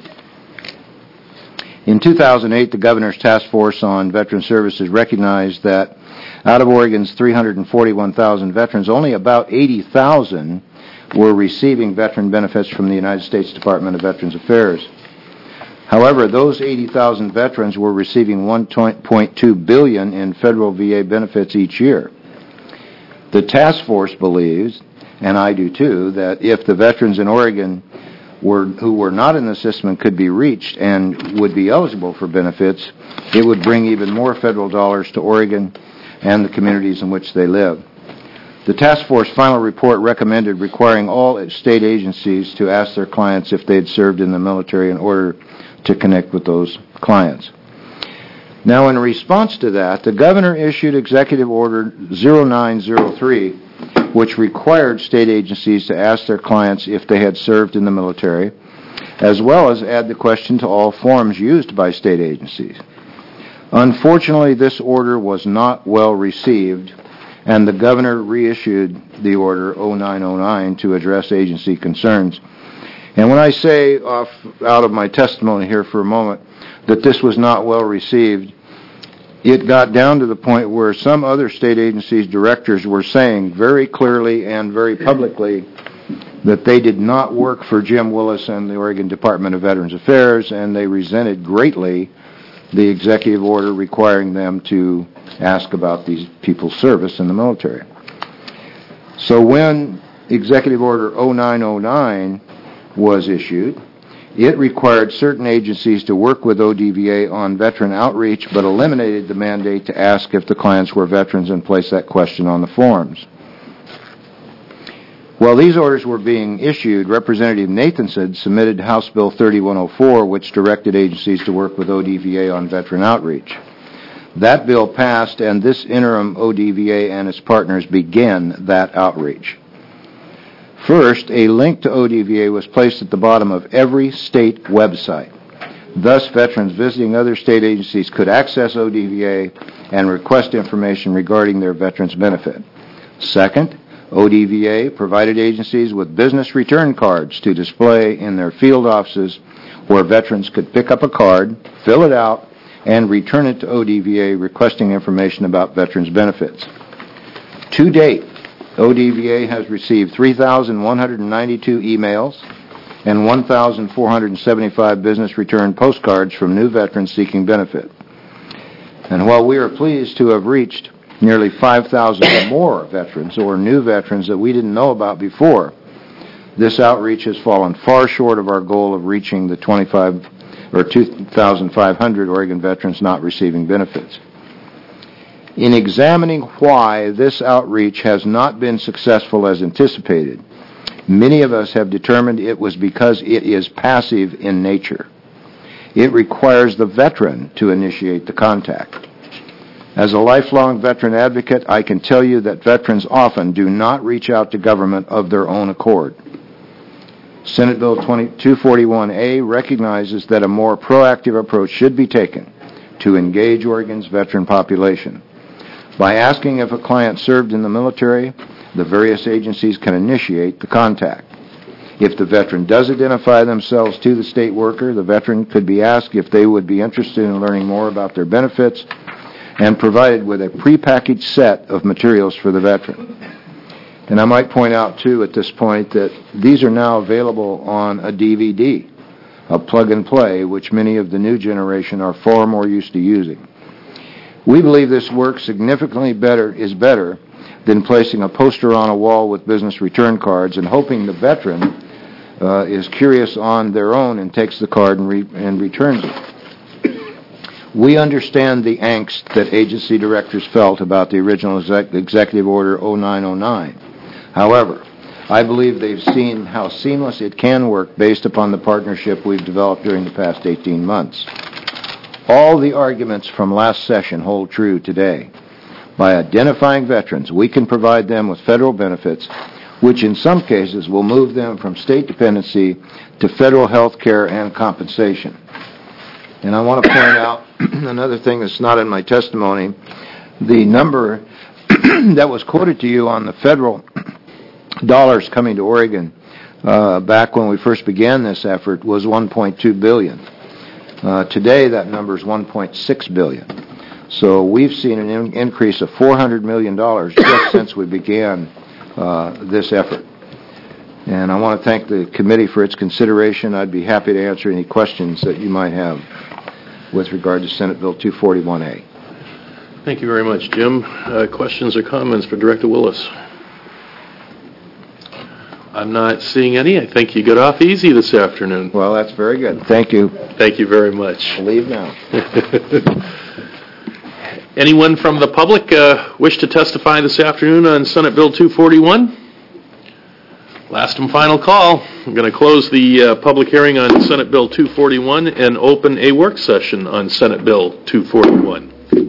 In two thousand eight, the Governor's Task Force on Veteran Services recognized that out of Oregon's three hundred forty-one thousand veterans, only about eighty thousand were receiving veteran benefits from the United States Department of Veterans Affairs. However, those eighty thousand veterans were receiving one point two billion dollars in federal V A benefits each year. The task force believes, and I do too, that if the veterans in Oregon were, who were not in the system could be reached and would be eligible for benefits, it would bring even more federal dollars to Oregon and the communities in which they live. The task force final report recommended requiring all state agencies to ask their clients if they had served in the military in order to connect with those clients. Now, in response to that, the governor issued Executive Order zero nine zero three, which required state agencies to ask their clients if they had served in the military, as well as add the question to all forms used by state agencies. Unfortunately, this order was not well received, and the governor reissued the order oh nine oh nine to address agency concerns. And when I say off out of my testimony here for a moment that this was not well received, it got down to the point where some other state agencies' directors were saying very clearly and very publicly that they did not work for Jim Willis and the Oregon Department of Veterans Affairs, and they resented greatly the executive order requiring them to ask about these people's service in the military. So when Executive Order oh nine oh nine was issued, it required certain agencies to work with O D V A on veteran outreach, but eliminated the mandate to ask if the clients were veterans and place that question on the forms. While these orders were being issued, Representative Nathanson submitted House Bill thirty-one oh four, which directed agencies to work with O D V A on veteran outreach. That bill passed, and this interim O D V A and its partners began that outreach. First, a link to O D V A was placed at the bottom of every state website. Thus, veterans visiting other state agencies could access O D V A and request information regarding their veterans benefit. Second, O D V A provided agencies with business return cards to display in their field offices where veterans could pick up a card, fill it out, and return it to O D V A requesting information about veterans benefits. To date, O D V A has received three thousand one hundred ninety-two emails and one thousand four hundred seventy-five business return postcards from new veterans seeking benefit. And while we are pleased to have reached nearly five thousand more veterans or new veterans that we didn't know about before, this outreach has fallen far short of our goal of reaching the twenty-five or two thousand five hundred Oregon veterans not receiving benefits. In examining why this outreach has not been successful as anticipated, many of us have determined it was because it is passive in nature. It requires the veteran to initiate the contact. As a lifelong veteran advocate, I can tell you that veterans often do not reach out to government of their own accord. Senate Bill two forty-one A recognizes that a more proactive approach should be taken to engage Oregon's veteran population. By asking if a client served in the military, the various agencies can initiate the contact. If the veteran does identify themselves to the state worker, the veteran could be asked if they would be interested in learning more about their benefits and provided with a prepackaged set of materials for the veteran. And I might point out, too, at this point that these are now available on a D V D, a plug-and-play, which many of the new generation are far more used to using. We believe this work significantly better is better than placing a poster on a wall with business return cards and hoping the veteran uh, is curious on their own and takes the card and, re- and returns it. We understand the angst that agency directors felt about the original exec- Executive Order oh nine oh nine. However, I believe they've seen how seamless it can work based upon the partnership we've developed during the past eighteen months. All the arguments from last session hold true today. By identifying veterans, we can provide them with federal benefits, which in some cases will move them from state dependency to federal health care and compensation. And I want to point out another thing that's not in my testimony. The number that was quoted to you on the federal dollars coming to Oregon uh, back when we first began this effort was one point two billion dollars. Uh, today, that number is one point six billion dollars. So we've seen an in- increase of four hundred million dollars just since we began uh, this effort. And I want to thank the committee for its consideration. I'd be happy to answer any questions that you might have with regard to Senate Bill two forty-one A. Thank you very much, Jim. Uh, questions or comments for Director Willis? I'm not seeing any. I think you got off easy this afternoon. Well, that's very good. Thank you. Thank you very much. Leave now. Anyone from the public uh, wish to testify this afternoon on Senate Bill two forty-one? Last and final call. I'm going to close the uh, public hearing on Senate Bill two forty-one and open a work session on Senate Bill two forty-one.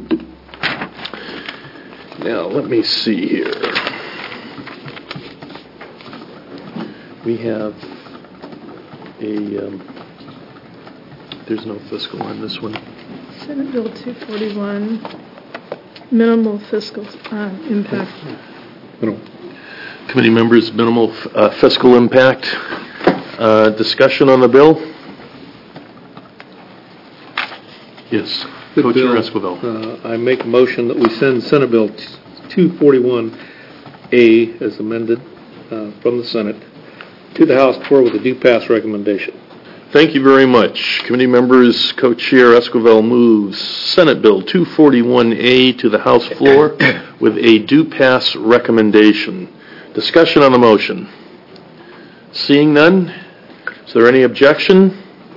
Now, let me see here. We have a, um, there's no fiscal on this one. Senate Bill two forty-one, minimal fiscal uh, impact. Committee members, minimal uh, fiscal impact. Uh, discussion on the bill? Yes. Good Co-Chair bill. Esquivel. Uh, I make a motion that we send Senate Bill two forty-one A as amended uh, from the Senate to the House floor with a due pass recommendation. Thank you very much. Committee members, Co-Chair Esquivel moves Senate Bill two forty-one A to the House floor with a due pass recommendation. Discussion on the motion. Seeing none, is there any objection?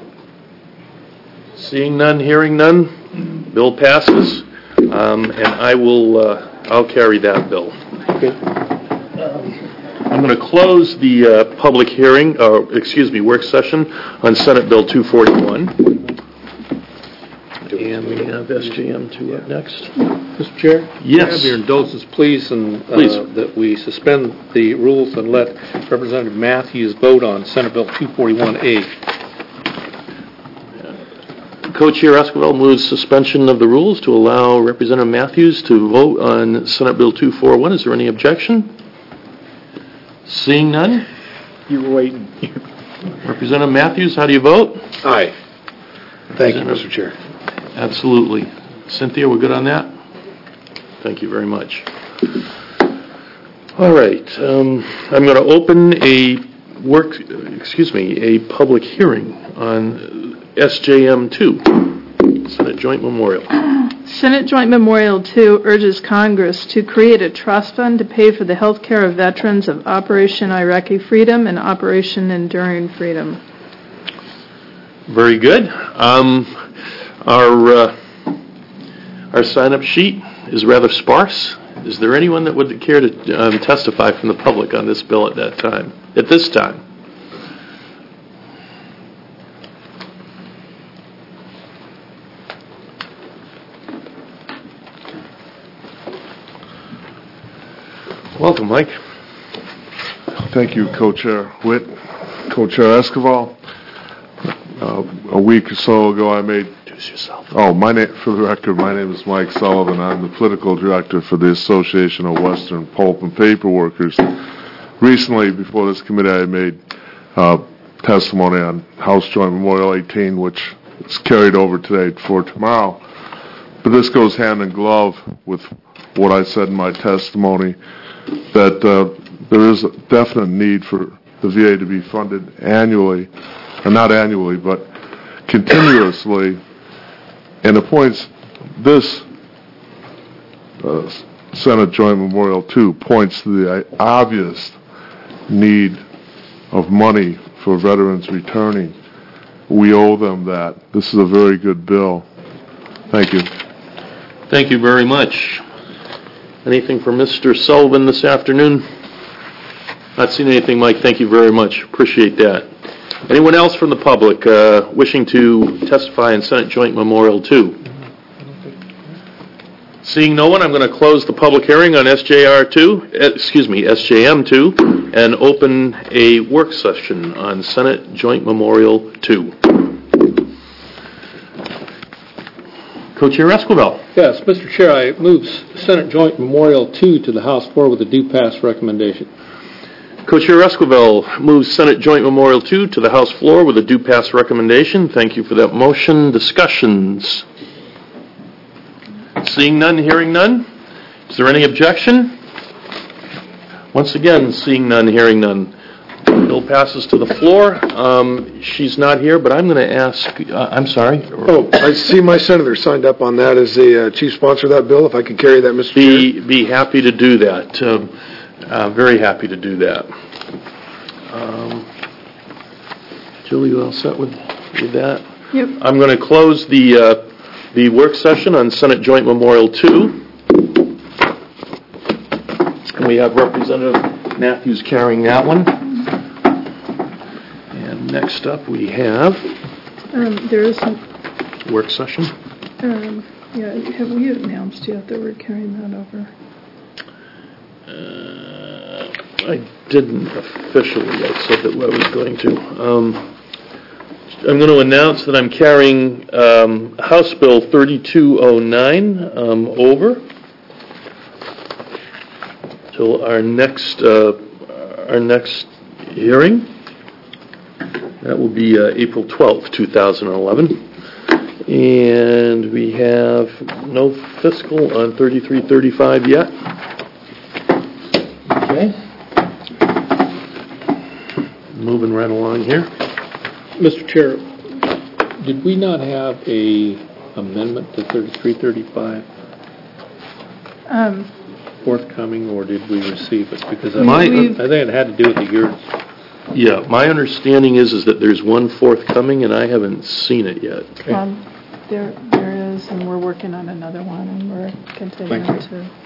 Seeing none, hearing none, bill passes, um, and I will, uh, I'll carry that bill. Okay. I'm going to close the uh, public hearing, uh, excuse me, work session on Senate Bill two forty-one. And we have S J M two up next. Mister Chair? Yes. Can I have your indulgence, please, and uh, Please. that we suspend the rules and let Representative Matthews vote on Senate Bill two forty-one A. Co-Chair Esquivel moves suspension of the rules to allow Representative Matthews to vote on Senate Bill two forty-one. Is there any objection? Seeing none? You were waiting. Representative Matthews, how do you vote? Aye. Thank you, Mister Chair. Absolutely. Cynthia, we're good on that? Thank you very much. All right. Um, I'm going to open a work, excuse me, a public hearing on S J M two, Senate Joint Memorial. Senate Joint Memorial two urges Congress to create a trust fund to pay for the health care of veterans of Operation Iraqi Freedom and Operation Enduring Freedom. Very good. Um, our uh, our sign-up sheet is rather sparse. Is there anyone that would care to um, testify from the public on this bill at that time? At this time? Welcome, Mike. Thank you, Co-Chair Witt, Co-Chair Esquivel. Uh, a week or so ago, I made. Introduce yourself. Oh, my name, for the record, my name is Mike Sullivan. I'm the political director for the Association of Western Pulp and Paper Workers. Recently, before this committee, I made uh, testimony on House Joint Memorial eighteen, which is carried over today for tomorrow. But this goes hand in glove with what I said in my testimony, that uh, there is a definite need for the V A to be funded annually, or not annually, but continuously, and it points, this uh, Senate Joint Memorial two points to the obvious need of money for veterans returning. We owe them that. This is a very good bill. Thank you. Thank you very much. Anything for Mister Sullivan this afternoon? Not seen anything, Mike. Thank you very much. Appreciate that. Anyone else from the public uh, wishing to testify in Senate Joint Memorial two? Seeing no one, I'm going to close the public hearing on S J R two, excuse me, S J M two, and open a work session on Senate Joint Memorial two. Co-Chair Esquivel. Yes, Mister Chair, I move Senate Joint Memorial two to the House floor with a due pass recommendation. Co-Chair Esquivel moves Senate Joint Memorial two to the House floor with a due pass recommendation. Thank you for that motion. Discussions? Seeing none, hearing none. Is there any objection? Once again, seeing none, hearing none. Bill passes to the floor. Um, she's not here, but I'm going to ask, uh, I'm sorry. Oh, I see my senator signed up on that as the uh, chief sponsor of that bill. If I could carry that, Mister Be, Chair. be happy to do that. Uh, uh, very happy to do that. Um, Julie, you all set with, with that? Yep. I'm going to close the, uh, the work session on Senate Joint Memorial two. And we have Representative Matthews carrying that one. And next up we have Um, there is some, work session. um, yeah, have we announced yet that we're carrying that over? Uh, I didn't officially. I said that I was going to. Um, I'm going to announce that I'm carrying um, House Bill thirty-two oh nine um, over till our next uh, our next hearing. That will be uh, April twelfth, two thousand eleven. And we have no fiscal on thirty-three thirty-five yet. Okay. Moving right along here. Mister Chair, did we not have a amendment to thirty-three thirty-five Um, forthcoming, or did we receive it? Because I, My- I think it had to do with the yours. Yeah, my understanding is, is that there's one forthcoming, and I haven't seen it yet. um, there, there is, and we're working on another one, and we're continuing Thank you. to.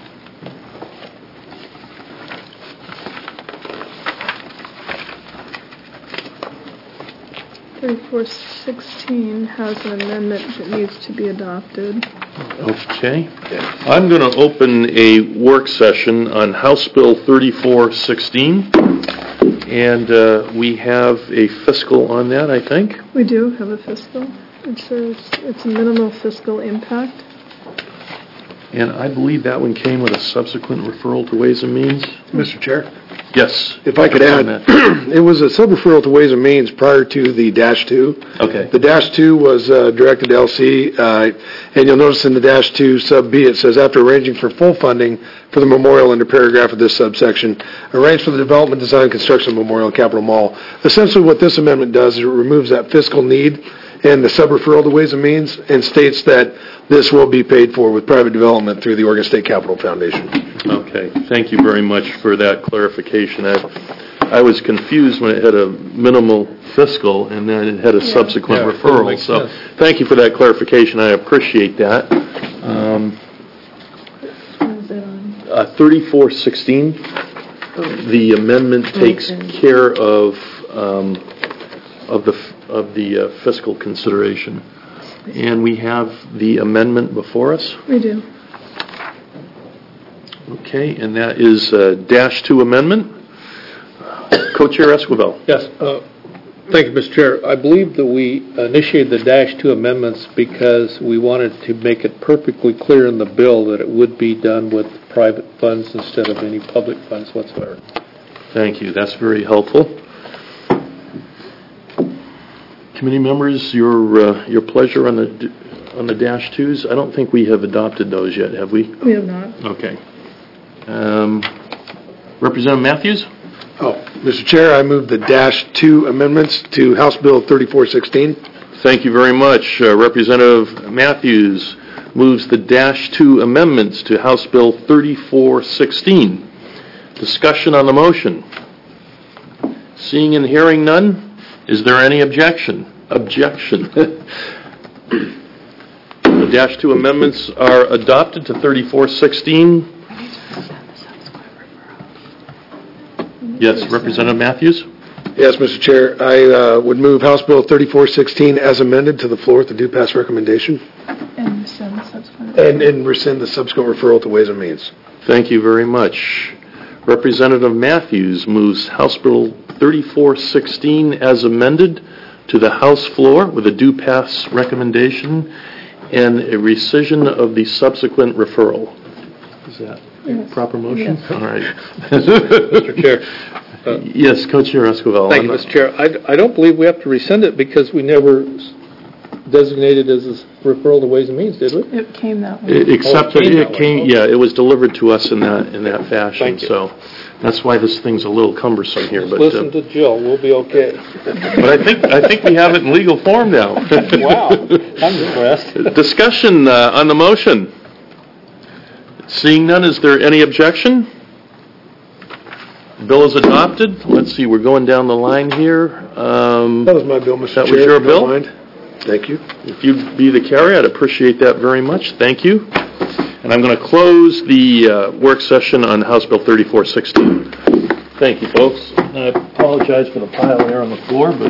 Thirty-four sixteen has an amendment that needs to be adopted. Okay. I'm going to open a work session on House Bill thirty-four sixteen, and uh, we have a fiscal on that, I think. We do have a fiscal. It says it's a minimal fiscal impact. And I believe that one came with a subsequent referral to Ways and Means. Mister Chair, Yes. if I could add, it was a sub-referral to Ways and Means prior to the dash two. Okay. The dash two was uh, directed to L C, uh, and you'll notice in the dash two sub B, it says, after arranging for full funding for the memorial under paragraph of this subsection, arrange for the development, design, and construction of Memorial and Capitol Mall. Essentially what this amendment does is it removes that fiscal need and the sub-referral to Ways and Means and states that this will be paid for with private development through the Oregon State Capitol Foundation. Okay. Thank you very much for that clarification. I, I was confused when it had a minimal fiscal and then it had a subsequent Yeah, it referral. makes So sense. thank you for that clarification. I appreciate that. Um, uh, thirty-four sixteen, the amendment takes care of um, of the f- of the uh, fiscal consideration. And we have the amendment before us. We do. Okay, and that is uh, dash two amendment. Co-Chair Esquivel. Yes, uh, thank you, Mister Chair. I believe that we initiated the dash two amendments because we wanted to make it perfectly clear in the bill that it would be done with private funds instead of any public funds whatsoever. Thank you. That's very helpful. Committee members, your uh, your pleasure on the on the dash twos. I don't think we have adopted those yet, have we? We have not. Okay. Um, Representative Matthews. Oh, Mister Chair, I move the dash two amendments to House Bill thirty-four sixteen. Thank you very much. Uh, Representative Matthews moves the dash two amendments to House Bill thirty-four sixteen. Discussion on the motion. Seeing and hearing none. Is there any objection? Objection. The dash two amendments are adopted to thirty-four sixteen. Yes, Representative Matthews? Yes, Mister Chair, I uh, would move House Bill thirty-four sixteen as amended to the floor with the due pass recommendation And rescind the subsequent. and, and rescind the subsequent referral to Ways and Means. Thank you very much. Representative Matthews moves House Bill thirty-four sixteen as amended to the House floor with a due pass recommendation and a rescission of the subsequent referral. Is that Yes. proper motion? Yes. All right. Mister Chair. Uh, Yes, Co-Chair Esquivel. Thank you, Mister Chair. I, I don't believe we have to rescind it because we never s- designated as a referral to Ways and Means, did we? It came that way. It- Except Oh, that it came it that came, way. yeah, it was delivered to us in that, in that fashion. Thank you. So that's why this thing's a little cumbersome here. But, uh, Listen to Jill, we'll be okay. but I think, I think we have it in legal form now. Wow, I'm impressed. Discussion uh, on the motion. Seeing none, is there any objection? Bill is adopted. Let's see, we're going down the line here. Um, That was my bill, Mister That Chair. was your if you don't bill? mind. Thank you. If you'd be the carrier, I'd appreciate that very much. Thank you. And I'm going to close the uh, work session on House Bill thirty-four sixteen. Thank you, folks. I apologize for the pile there on the floor, but...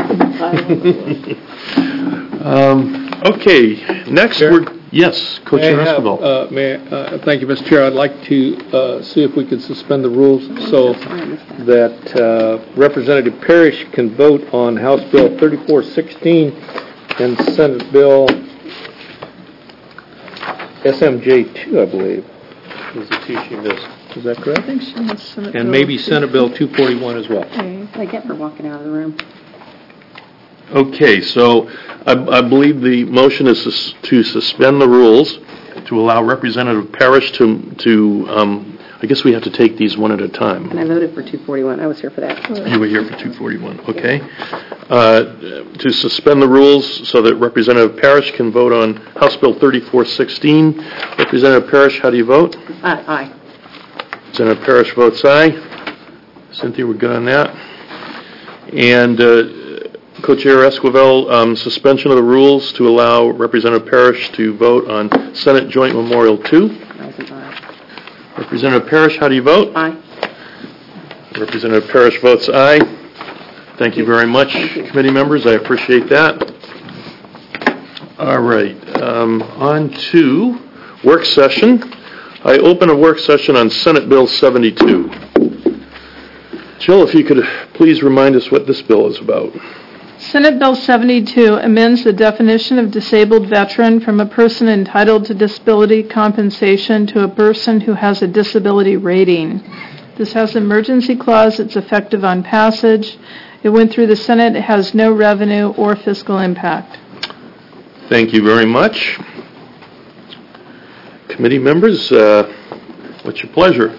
um, okay, next Chair? we're... Yes, Co-Chair May I have, Esquivel. uh, may, uh, thank you, Mister Chair. I'd like to uh, see if we could suspend the rules so that uh, Representative Parrish can vote on House Bill thirty-four sixteen and Senate Bill S M J two, I believe, is the teaching this. Is that I correct? think she has Senate Bill. And maybe Senate Bill two forty-one as well. Okay. What I get for walking out of the room. Okay, so I I believe the motion is sus- to suspend the rules to allow Representative Parrish to, to um, I guess we have to take these one at a time. And I voted for two forty-one. I was here for that. You were here for two forty-one, okay. Uh, To suspend the rules so that Representative Parrish can vote on House Bill thirty-four sixteen. Representative Parrish, how do you vote? Uh, aye. Representative Parrish votes aye. Cynthia, we're good on that. And uh, Co-Chair Esquivel, um, suspension of the rules to allow Representative Parrish to vote on Senate Joint Memorial two. I was an aye. Representative Parrish, how do you vote? Aye. Representative Parrish votes aye. Thank you very much, committee members. I appreciate that. All right, um, on to work session. I open a work session on Senate Bill seventy-two. Jill, if you could please remind us what this bill is about. Senate Bill seventy-two amends the definition of disabled veteran from a person entitled to disability compensation to a person who has a disability rating. This has an emergency clause. It's effective on passage. It went through the Senate. It has no revenue or fiscal impact. Thank you very much. Committee members, uh, what's your pleasure?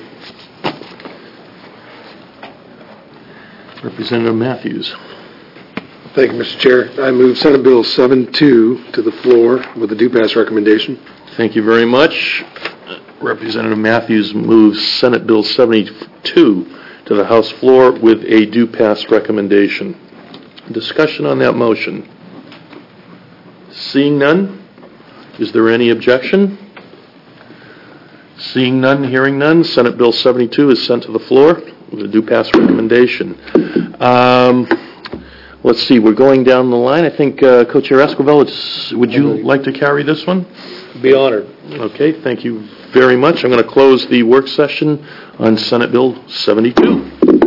Representative Matthews. Thank you, Mister Chair. I move Senate Bill seventy-two to the floor with a do-pass recommendation. Thank you very much. Representative Matthews moves Senate Bill seventy-two to the House floor with a do-pass recommendation. Discussion on that motion. Seeing none, is there any objection? Seeing none, hearing none, Senate Bill seventy-two is sent to the floor with a do-pass recommendation. Um, let's see, we're going down the line. I think uh, Co-Chair Esquivel, it's, would you like to carry this one? Be honored. Okay, thank you very much. I'm going to close the work session on Senate Bill seventy-two.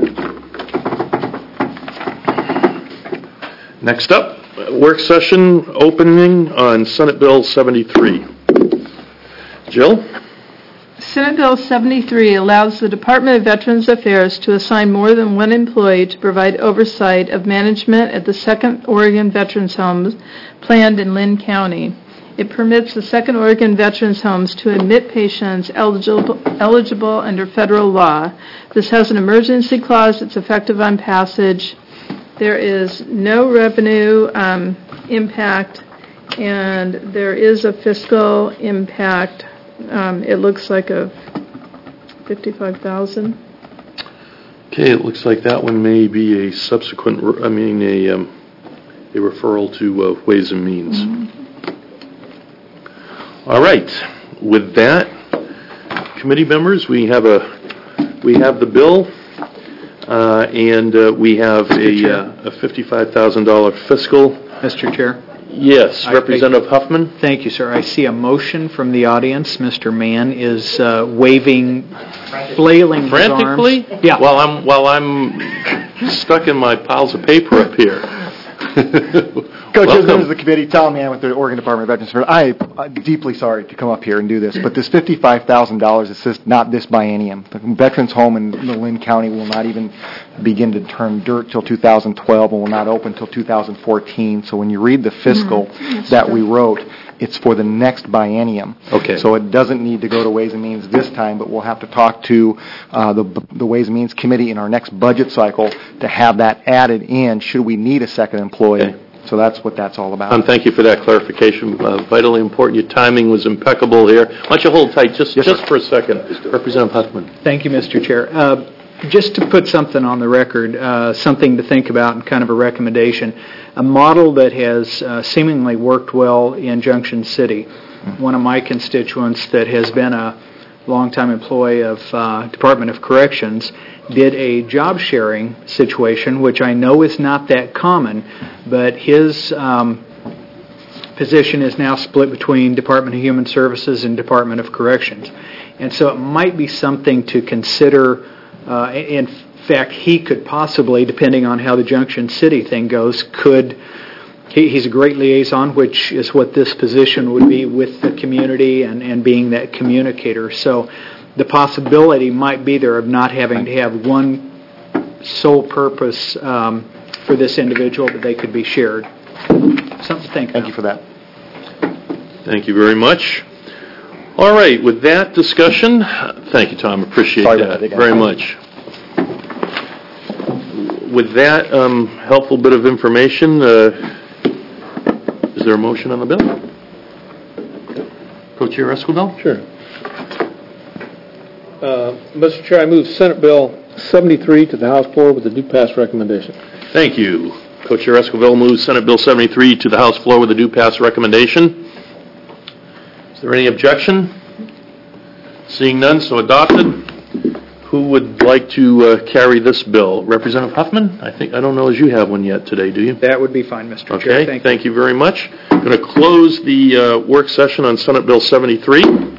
Next up, work session opening on Senate Bill seventy-three. Jill? Senate Bill seventy-three allows the Department of Veterans Affairs to assign more than one employee to provide oversight of management at the Second Oregon Veterans Homes planned in Lynn County. It permits the Second Oregon Veterans Homes to admit patients eligible, eligible under federal law. This has an emergency clause. It's effective on passage. There is no revenue um, impact, and there is a fiscal impact. Um, it looks like a fifty-five thousand dollars. Okay, it looks like that one may be a subsequent, I mean, a, um, a referral to uh, Ways and Means. Mm-hmm. All right. With that, committee members, we have a we have the bill, uh, and uh, we have a, uh, a fifty-five thousand dollars fiscal. Mister Chair? Yes, Representative I, I, Huffman. Thank you, sir. I see a motion from the audience. Mister Mann is uh, waving, flailing frantically. His arms. Yeah. While I'm while I'm stuck in my piles of paper up here. Coach, members of the committee, Tom Mann with the Oregon Department of Veterans Affairs. I, I'm deeply sorry to come up here and do this, but this fifty-five thousand dollars is just not this biennium. The Veterans Home in Lynn County will not even begin to turn dirt till two thousand twelve and will not open till two thousand fourteen. So when you read the fiscal mm-hmm. that we wrote, it's for the next biennium. Okay. So it doesn't need to go to Ways and Means this time, but we'll have to talk to uh, the, the Ways and Means Committee in our next budget cycle to have that added in should we need a second employee. Okay. So that's what that's all about. Um, thank you for that clarification. Uh, vitally important. Your timing was impeccable here. Why don't you hold tight just, yes, just sir. for a second. Representative Huffman. Thank you, Mister Chair. Uh, just to put something on the record, uh, something to think about and kind of a recommendation, a model that has uh, seemingly worked well in Junction City. Mm-hmm. One of my constituents that has been a longtime employee of uh, Department of Corrections did a job sharing situation, which I know is not that common, but his um, position is now split between Department of Human Services and Department of Corrections. And so it might be something to consider. Uh, in fact, he could possibly, depending on how the Junction City thing goes, could he, he's a great liaison, which is what this position would be with the community and, and being that communicator. So the possibility might be there of not having to have one sole purpose um, for this individual, but they could be shared. Something to think about. Thank you for that. Thank you very much. All right, with that discussion, thank you, Tom. Appreciate Sorry that about that again. very much. With that um, helpful bit of information, uh, is there a motion on the bill? Co-Chair Esquivel? Sure. Uh, Mister Chair, I move Senate Bill seventy-three to the House floor with a due pass recommendation. Thank you. Co-Chair Esquivel moves Senate Bill seventy-three to the House floor with a due pass recommendation. Is there any objection? Seeing none, so adopted. Who would like to uh, carry this bill? Representative Huffman? I think I don't know as you have one yet today, do you? That would be fine, Mister Okay, Chair. Thank, thank you very much. I'm going to close the uh, work session on Senate Bill seventy-three.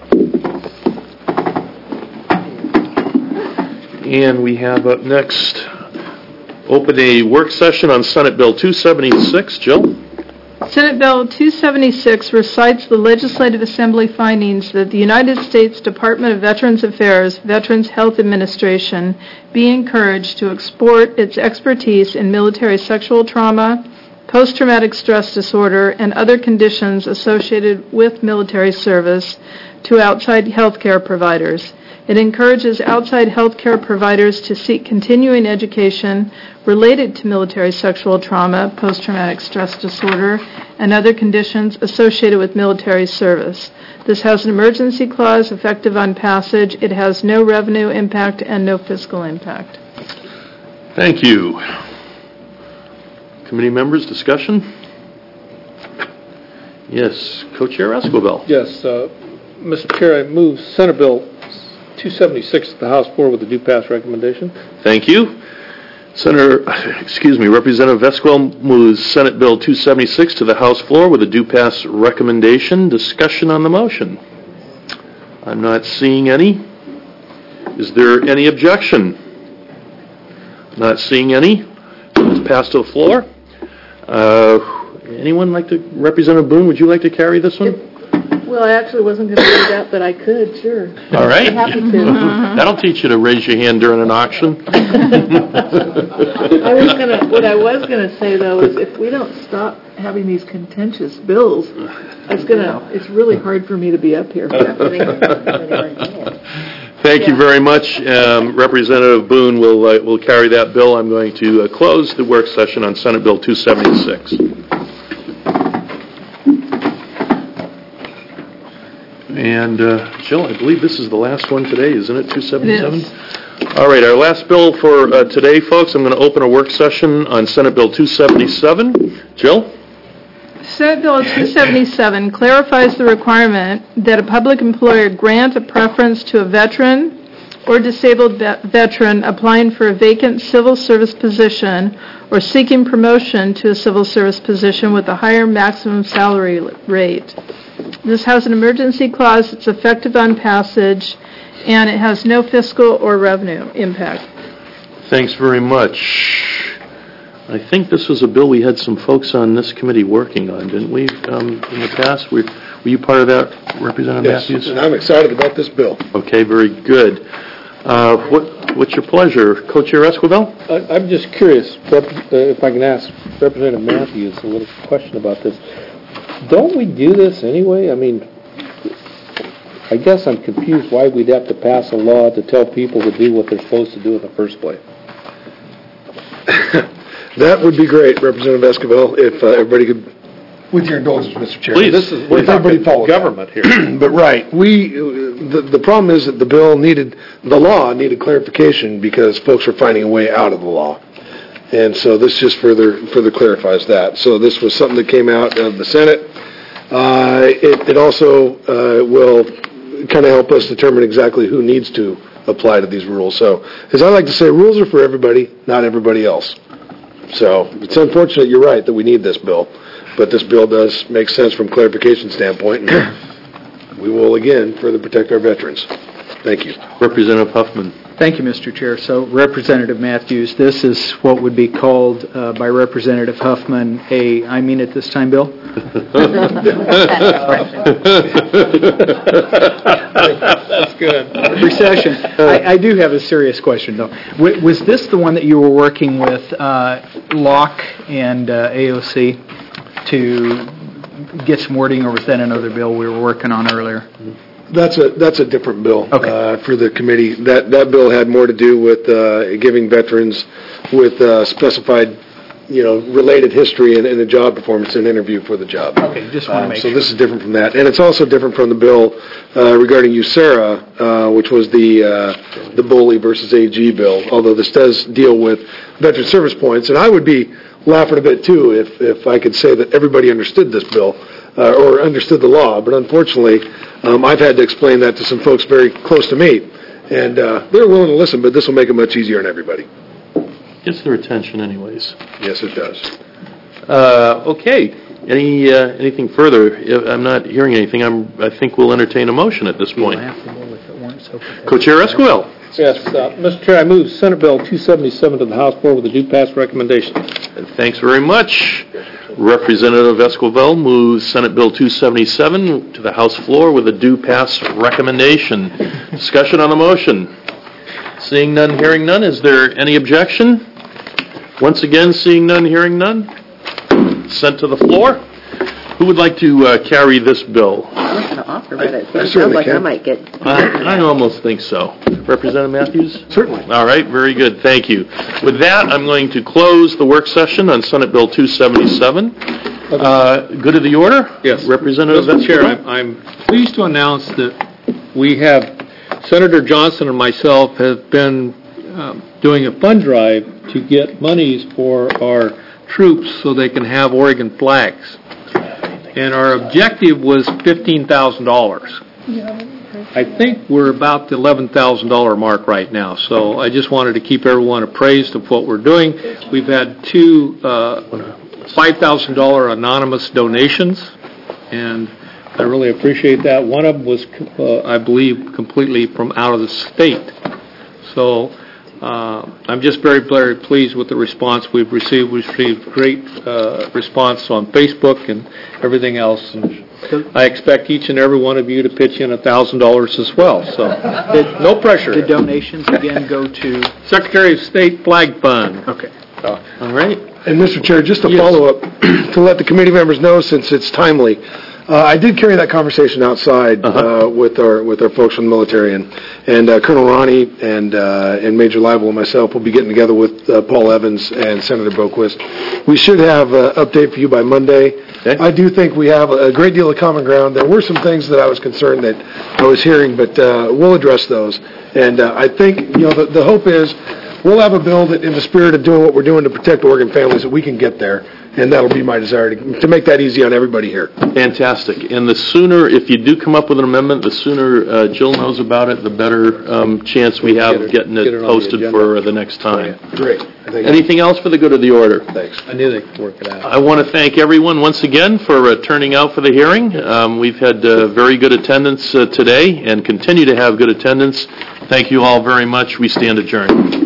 And we have up next, open a work session on Senate Bill two seventy-six. Jill? Senate Bill two seventy-six recites the Legislative Assembly findings that the United States Department of Veterans Affairs Veterans Health Administration be encouraged to export its expertise in military sexual trauma, post-traumatic stress disorder, and other conditions associated with military service to outside healthcare providers. It encourages outside healthcare providers to seek continuing education related to military sexual trauma, post-traumatic stress disorder, and other conditions associated with military service. This has an emergency clause effective on passage. It has no revenue impact and no fiscal impact. Thank you. Committee members, discussion? Yes, Co-Chair Esquivel. Yes, uh, Mister Chair, I move Senate Bill two seventy-six to the House floor with a due pass recommendation. Thank you. Senator, excuse me, Representative Esquivel moves Senate Bill two seventy-six to the House floor with a due pass recommendation. Discussion on the motion. I'm not seeing any. Is there any objection? Not seeing any. It's passed to the floor. Uh, anyone like to, Representative Boone, would you like to carry this one? Well, I actually wasn't going to do that, but I could, sure. All right. I'm happy to. That'll teach you to raise your hand during an auction. I was going to, what I was going to say, though, is if we don't stop having these contentious bills, it's going to, it's really hard for me to be up here. Thank you very much. Um, Representative Boone will, uh, will carry that bill. I'm going to uh, close the work session on Senate Bill two seventy-six. And, uh, Jill, I believe this is the last one today, isn't it, two seventy-seven? It is. All right, our last bill for uh, today, folks, I'm going to open a work session on Senate Bill two seventy-seven. Jill? Senate Bill two seventy-seven clarifies the requirement that a public employer grant a preference to a veteran or disabled ve- veteran applying for a vacant civil service position or seeking promotion to a civil service position with a higher maximum salary rate. This has an emergency clause that's effective on passage, and it has no fiscal or revenue impact. Thanks very much. I think this was a bill we had some folks on this committee working on, didn't we, um, in the past? Were, were you part of that, Representative Yes, Matthews? and I'm excited about this bill. Okay, very good. Uh, what, what's your pleasure? Co-Chair Esquivel? I, I'm just curious, Rep, uh, if I can ask Representative Matthews a little question about this. Don't we do this anyway? I mean, I guess I'm confused why we'd have to pass a law to tell people to do what they're supposed to do in the first place. That would be great, Representative Esquivel, if uh, everybody could, with your indulgence, Mister Chair. Please. This is, we're If everybody talking follows government here. But right, we, the, the problem is that the bill needed, the law needed clarification because folks were finding a way out of the law. And so this just further further clarifies that. So this was something that came out of the Senate. Uh, it, it also uh, will kind of help us determine exactly who needs to apply to these rules. So, as I like to say, rules are for everybody, not everybody else. So it's unfortunate, you're right, that we need this bill. But this bill does make sense from a clarification standpoint. And we will, again, further protect our veterans. Thank you. Representative Huffman. Thank you, Mister Chair. So Representative Matthews, this is what would be called uh, by Representative Huffman a I mean it this time bill? That's good. Recession. I, I do have a serious question, though. W- was this the one that you were working with uh, Locke and uh, A O C to get some wording, or was that another bill we were working on earlier? That's a, that's a different bill Okay. uh, for the committee. That, that bill had more to do with uh, giving veterans with uh, specified, you know, related history and, and a job performance and interview for the job. Okay, just want to Um, make So sure. this is different from that. And it's also different from the bill uh, regarding USERRA, uh, which was the uh, the Boley versus A G bill, although this does deal with veteran service points. And I would be laughing a bit, too, if, if I could say that everybody understood this bill uh, or understood the law. But unfortunately, um, I've had to explain that to some folks very close to me. And uh, they're willing to listen, but this will make it much easier on everybody. Gets their attention anyways. Yes, it does. Uh, okay. Any uh, anything further? If I'm not hearing anything. I'm. I think we'll entertain a motion at this point. Co-Chair Esquivel. Yes, uh, Mister Chair, I move Senate Bill two seventy-seven to the House floor with a due pass recommendation. And thanks very much. Representative Esquivel moves Senate Bill two seventy-seven to the House floor with a due pass recommendation. Discussion on the motion. Seeing none, hearing none. Is there any objection? Once again, seeing none, hearing none. Sent to the floor. Who would like to uh, carry this bill? I'm not going to offer, but it I sounds certainly like I can. might get... I, I almost think so. Representative Matthews? Certainly. All right, very good. Thank you. With that, I'm going to close the work session on Senate Bill two seventy-seven. Uh, good of the order? Yes. Representative Mister Chair, Esquivel? I'm, I'm pleased to announce that we have, Senator Johnson and myself have been um, doing a fund drive to get monies for our troops so they can have Oregon flags. And our objective was fifteen thousand dollars. I think we're about the eleven thousand dollars mark right now, so I just wanted to keep everyone appraised of what we're doing. We've had two uh, five thousand dollars anonymous donations, and I really appreciate that. One of them was, uh, I believe, completely from out of the state. So uh, I'm just very, very pleased with the response we've received. We've received great uh, response on Facebook and everything else. And I expect each and every one of you to pitch in one thousand dollars as well. So no pressure. The donations again go to... Secretary of State Flag Fund. Okay. All right. And Mister Chair, just to Yes. follow up, to let the committee members know, since it's timely, uh, I did carry that conversation outside Uh-huh. uh, with our with our folks from the military, and and uh, Colonel Ronnie and uh, and Major Leibel and myself will be getting together with uh, Paul Evans and Senator Boquist. We should have an update for you by Monday. Okay. I do think we have a great deal of common ground. There were some things that I was concerned that I was hearing, but uh, we'll address those. And uh, I think you know the, the hope is we'll have a bill that, in the spirit of doing what we're doing to protect Oregon families, that we can get there. And that'll be my desire, to, to make that easy on everybody here. Fantastic. And the sooner, if you do come up with an amendment, the sooner uh, Jill knows about it, the better um, chance we have of getting Get it it on the posted agenda. for the next time. Great. Anything else for the good of the order? Thanks. I knew they could work it out. I want to thank everyone once again for uh, turning out for the hearing. Um, we've had uh, very good attendance uh, today and continue to have good attendance. Thank you all very much. We stand adjourned.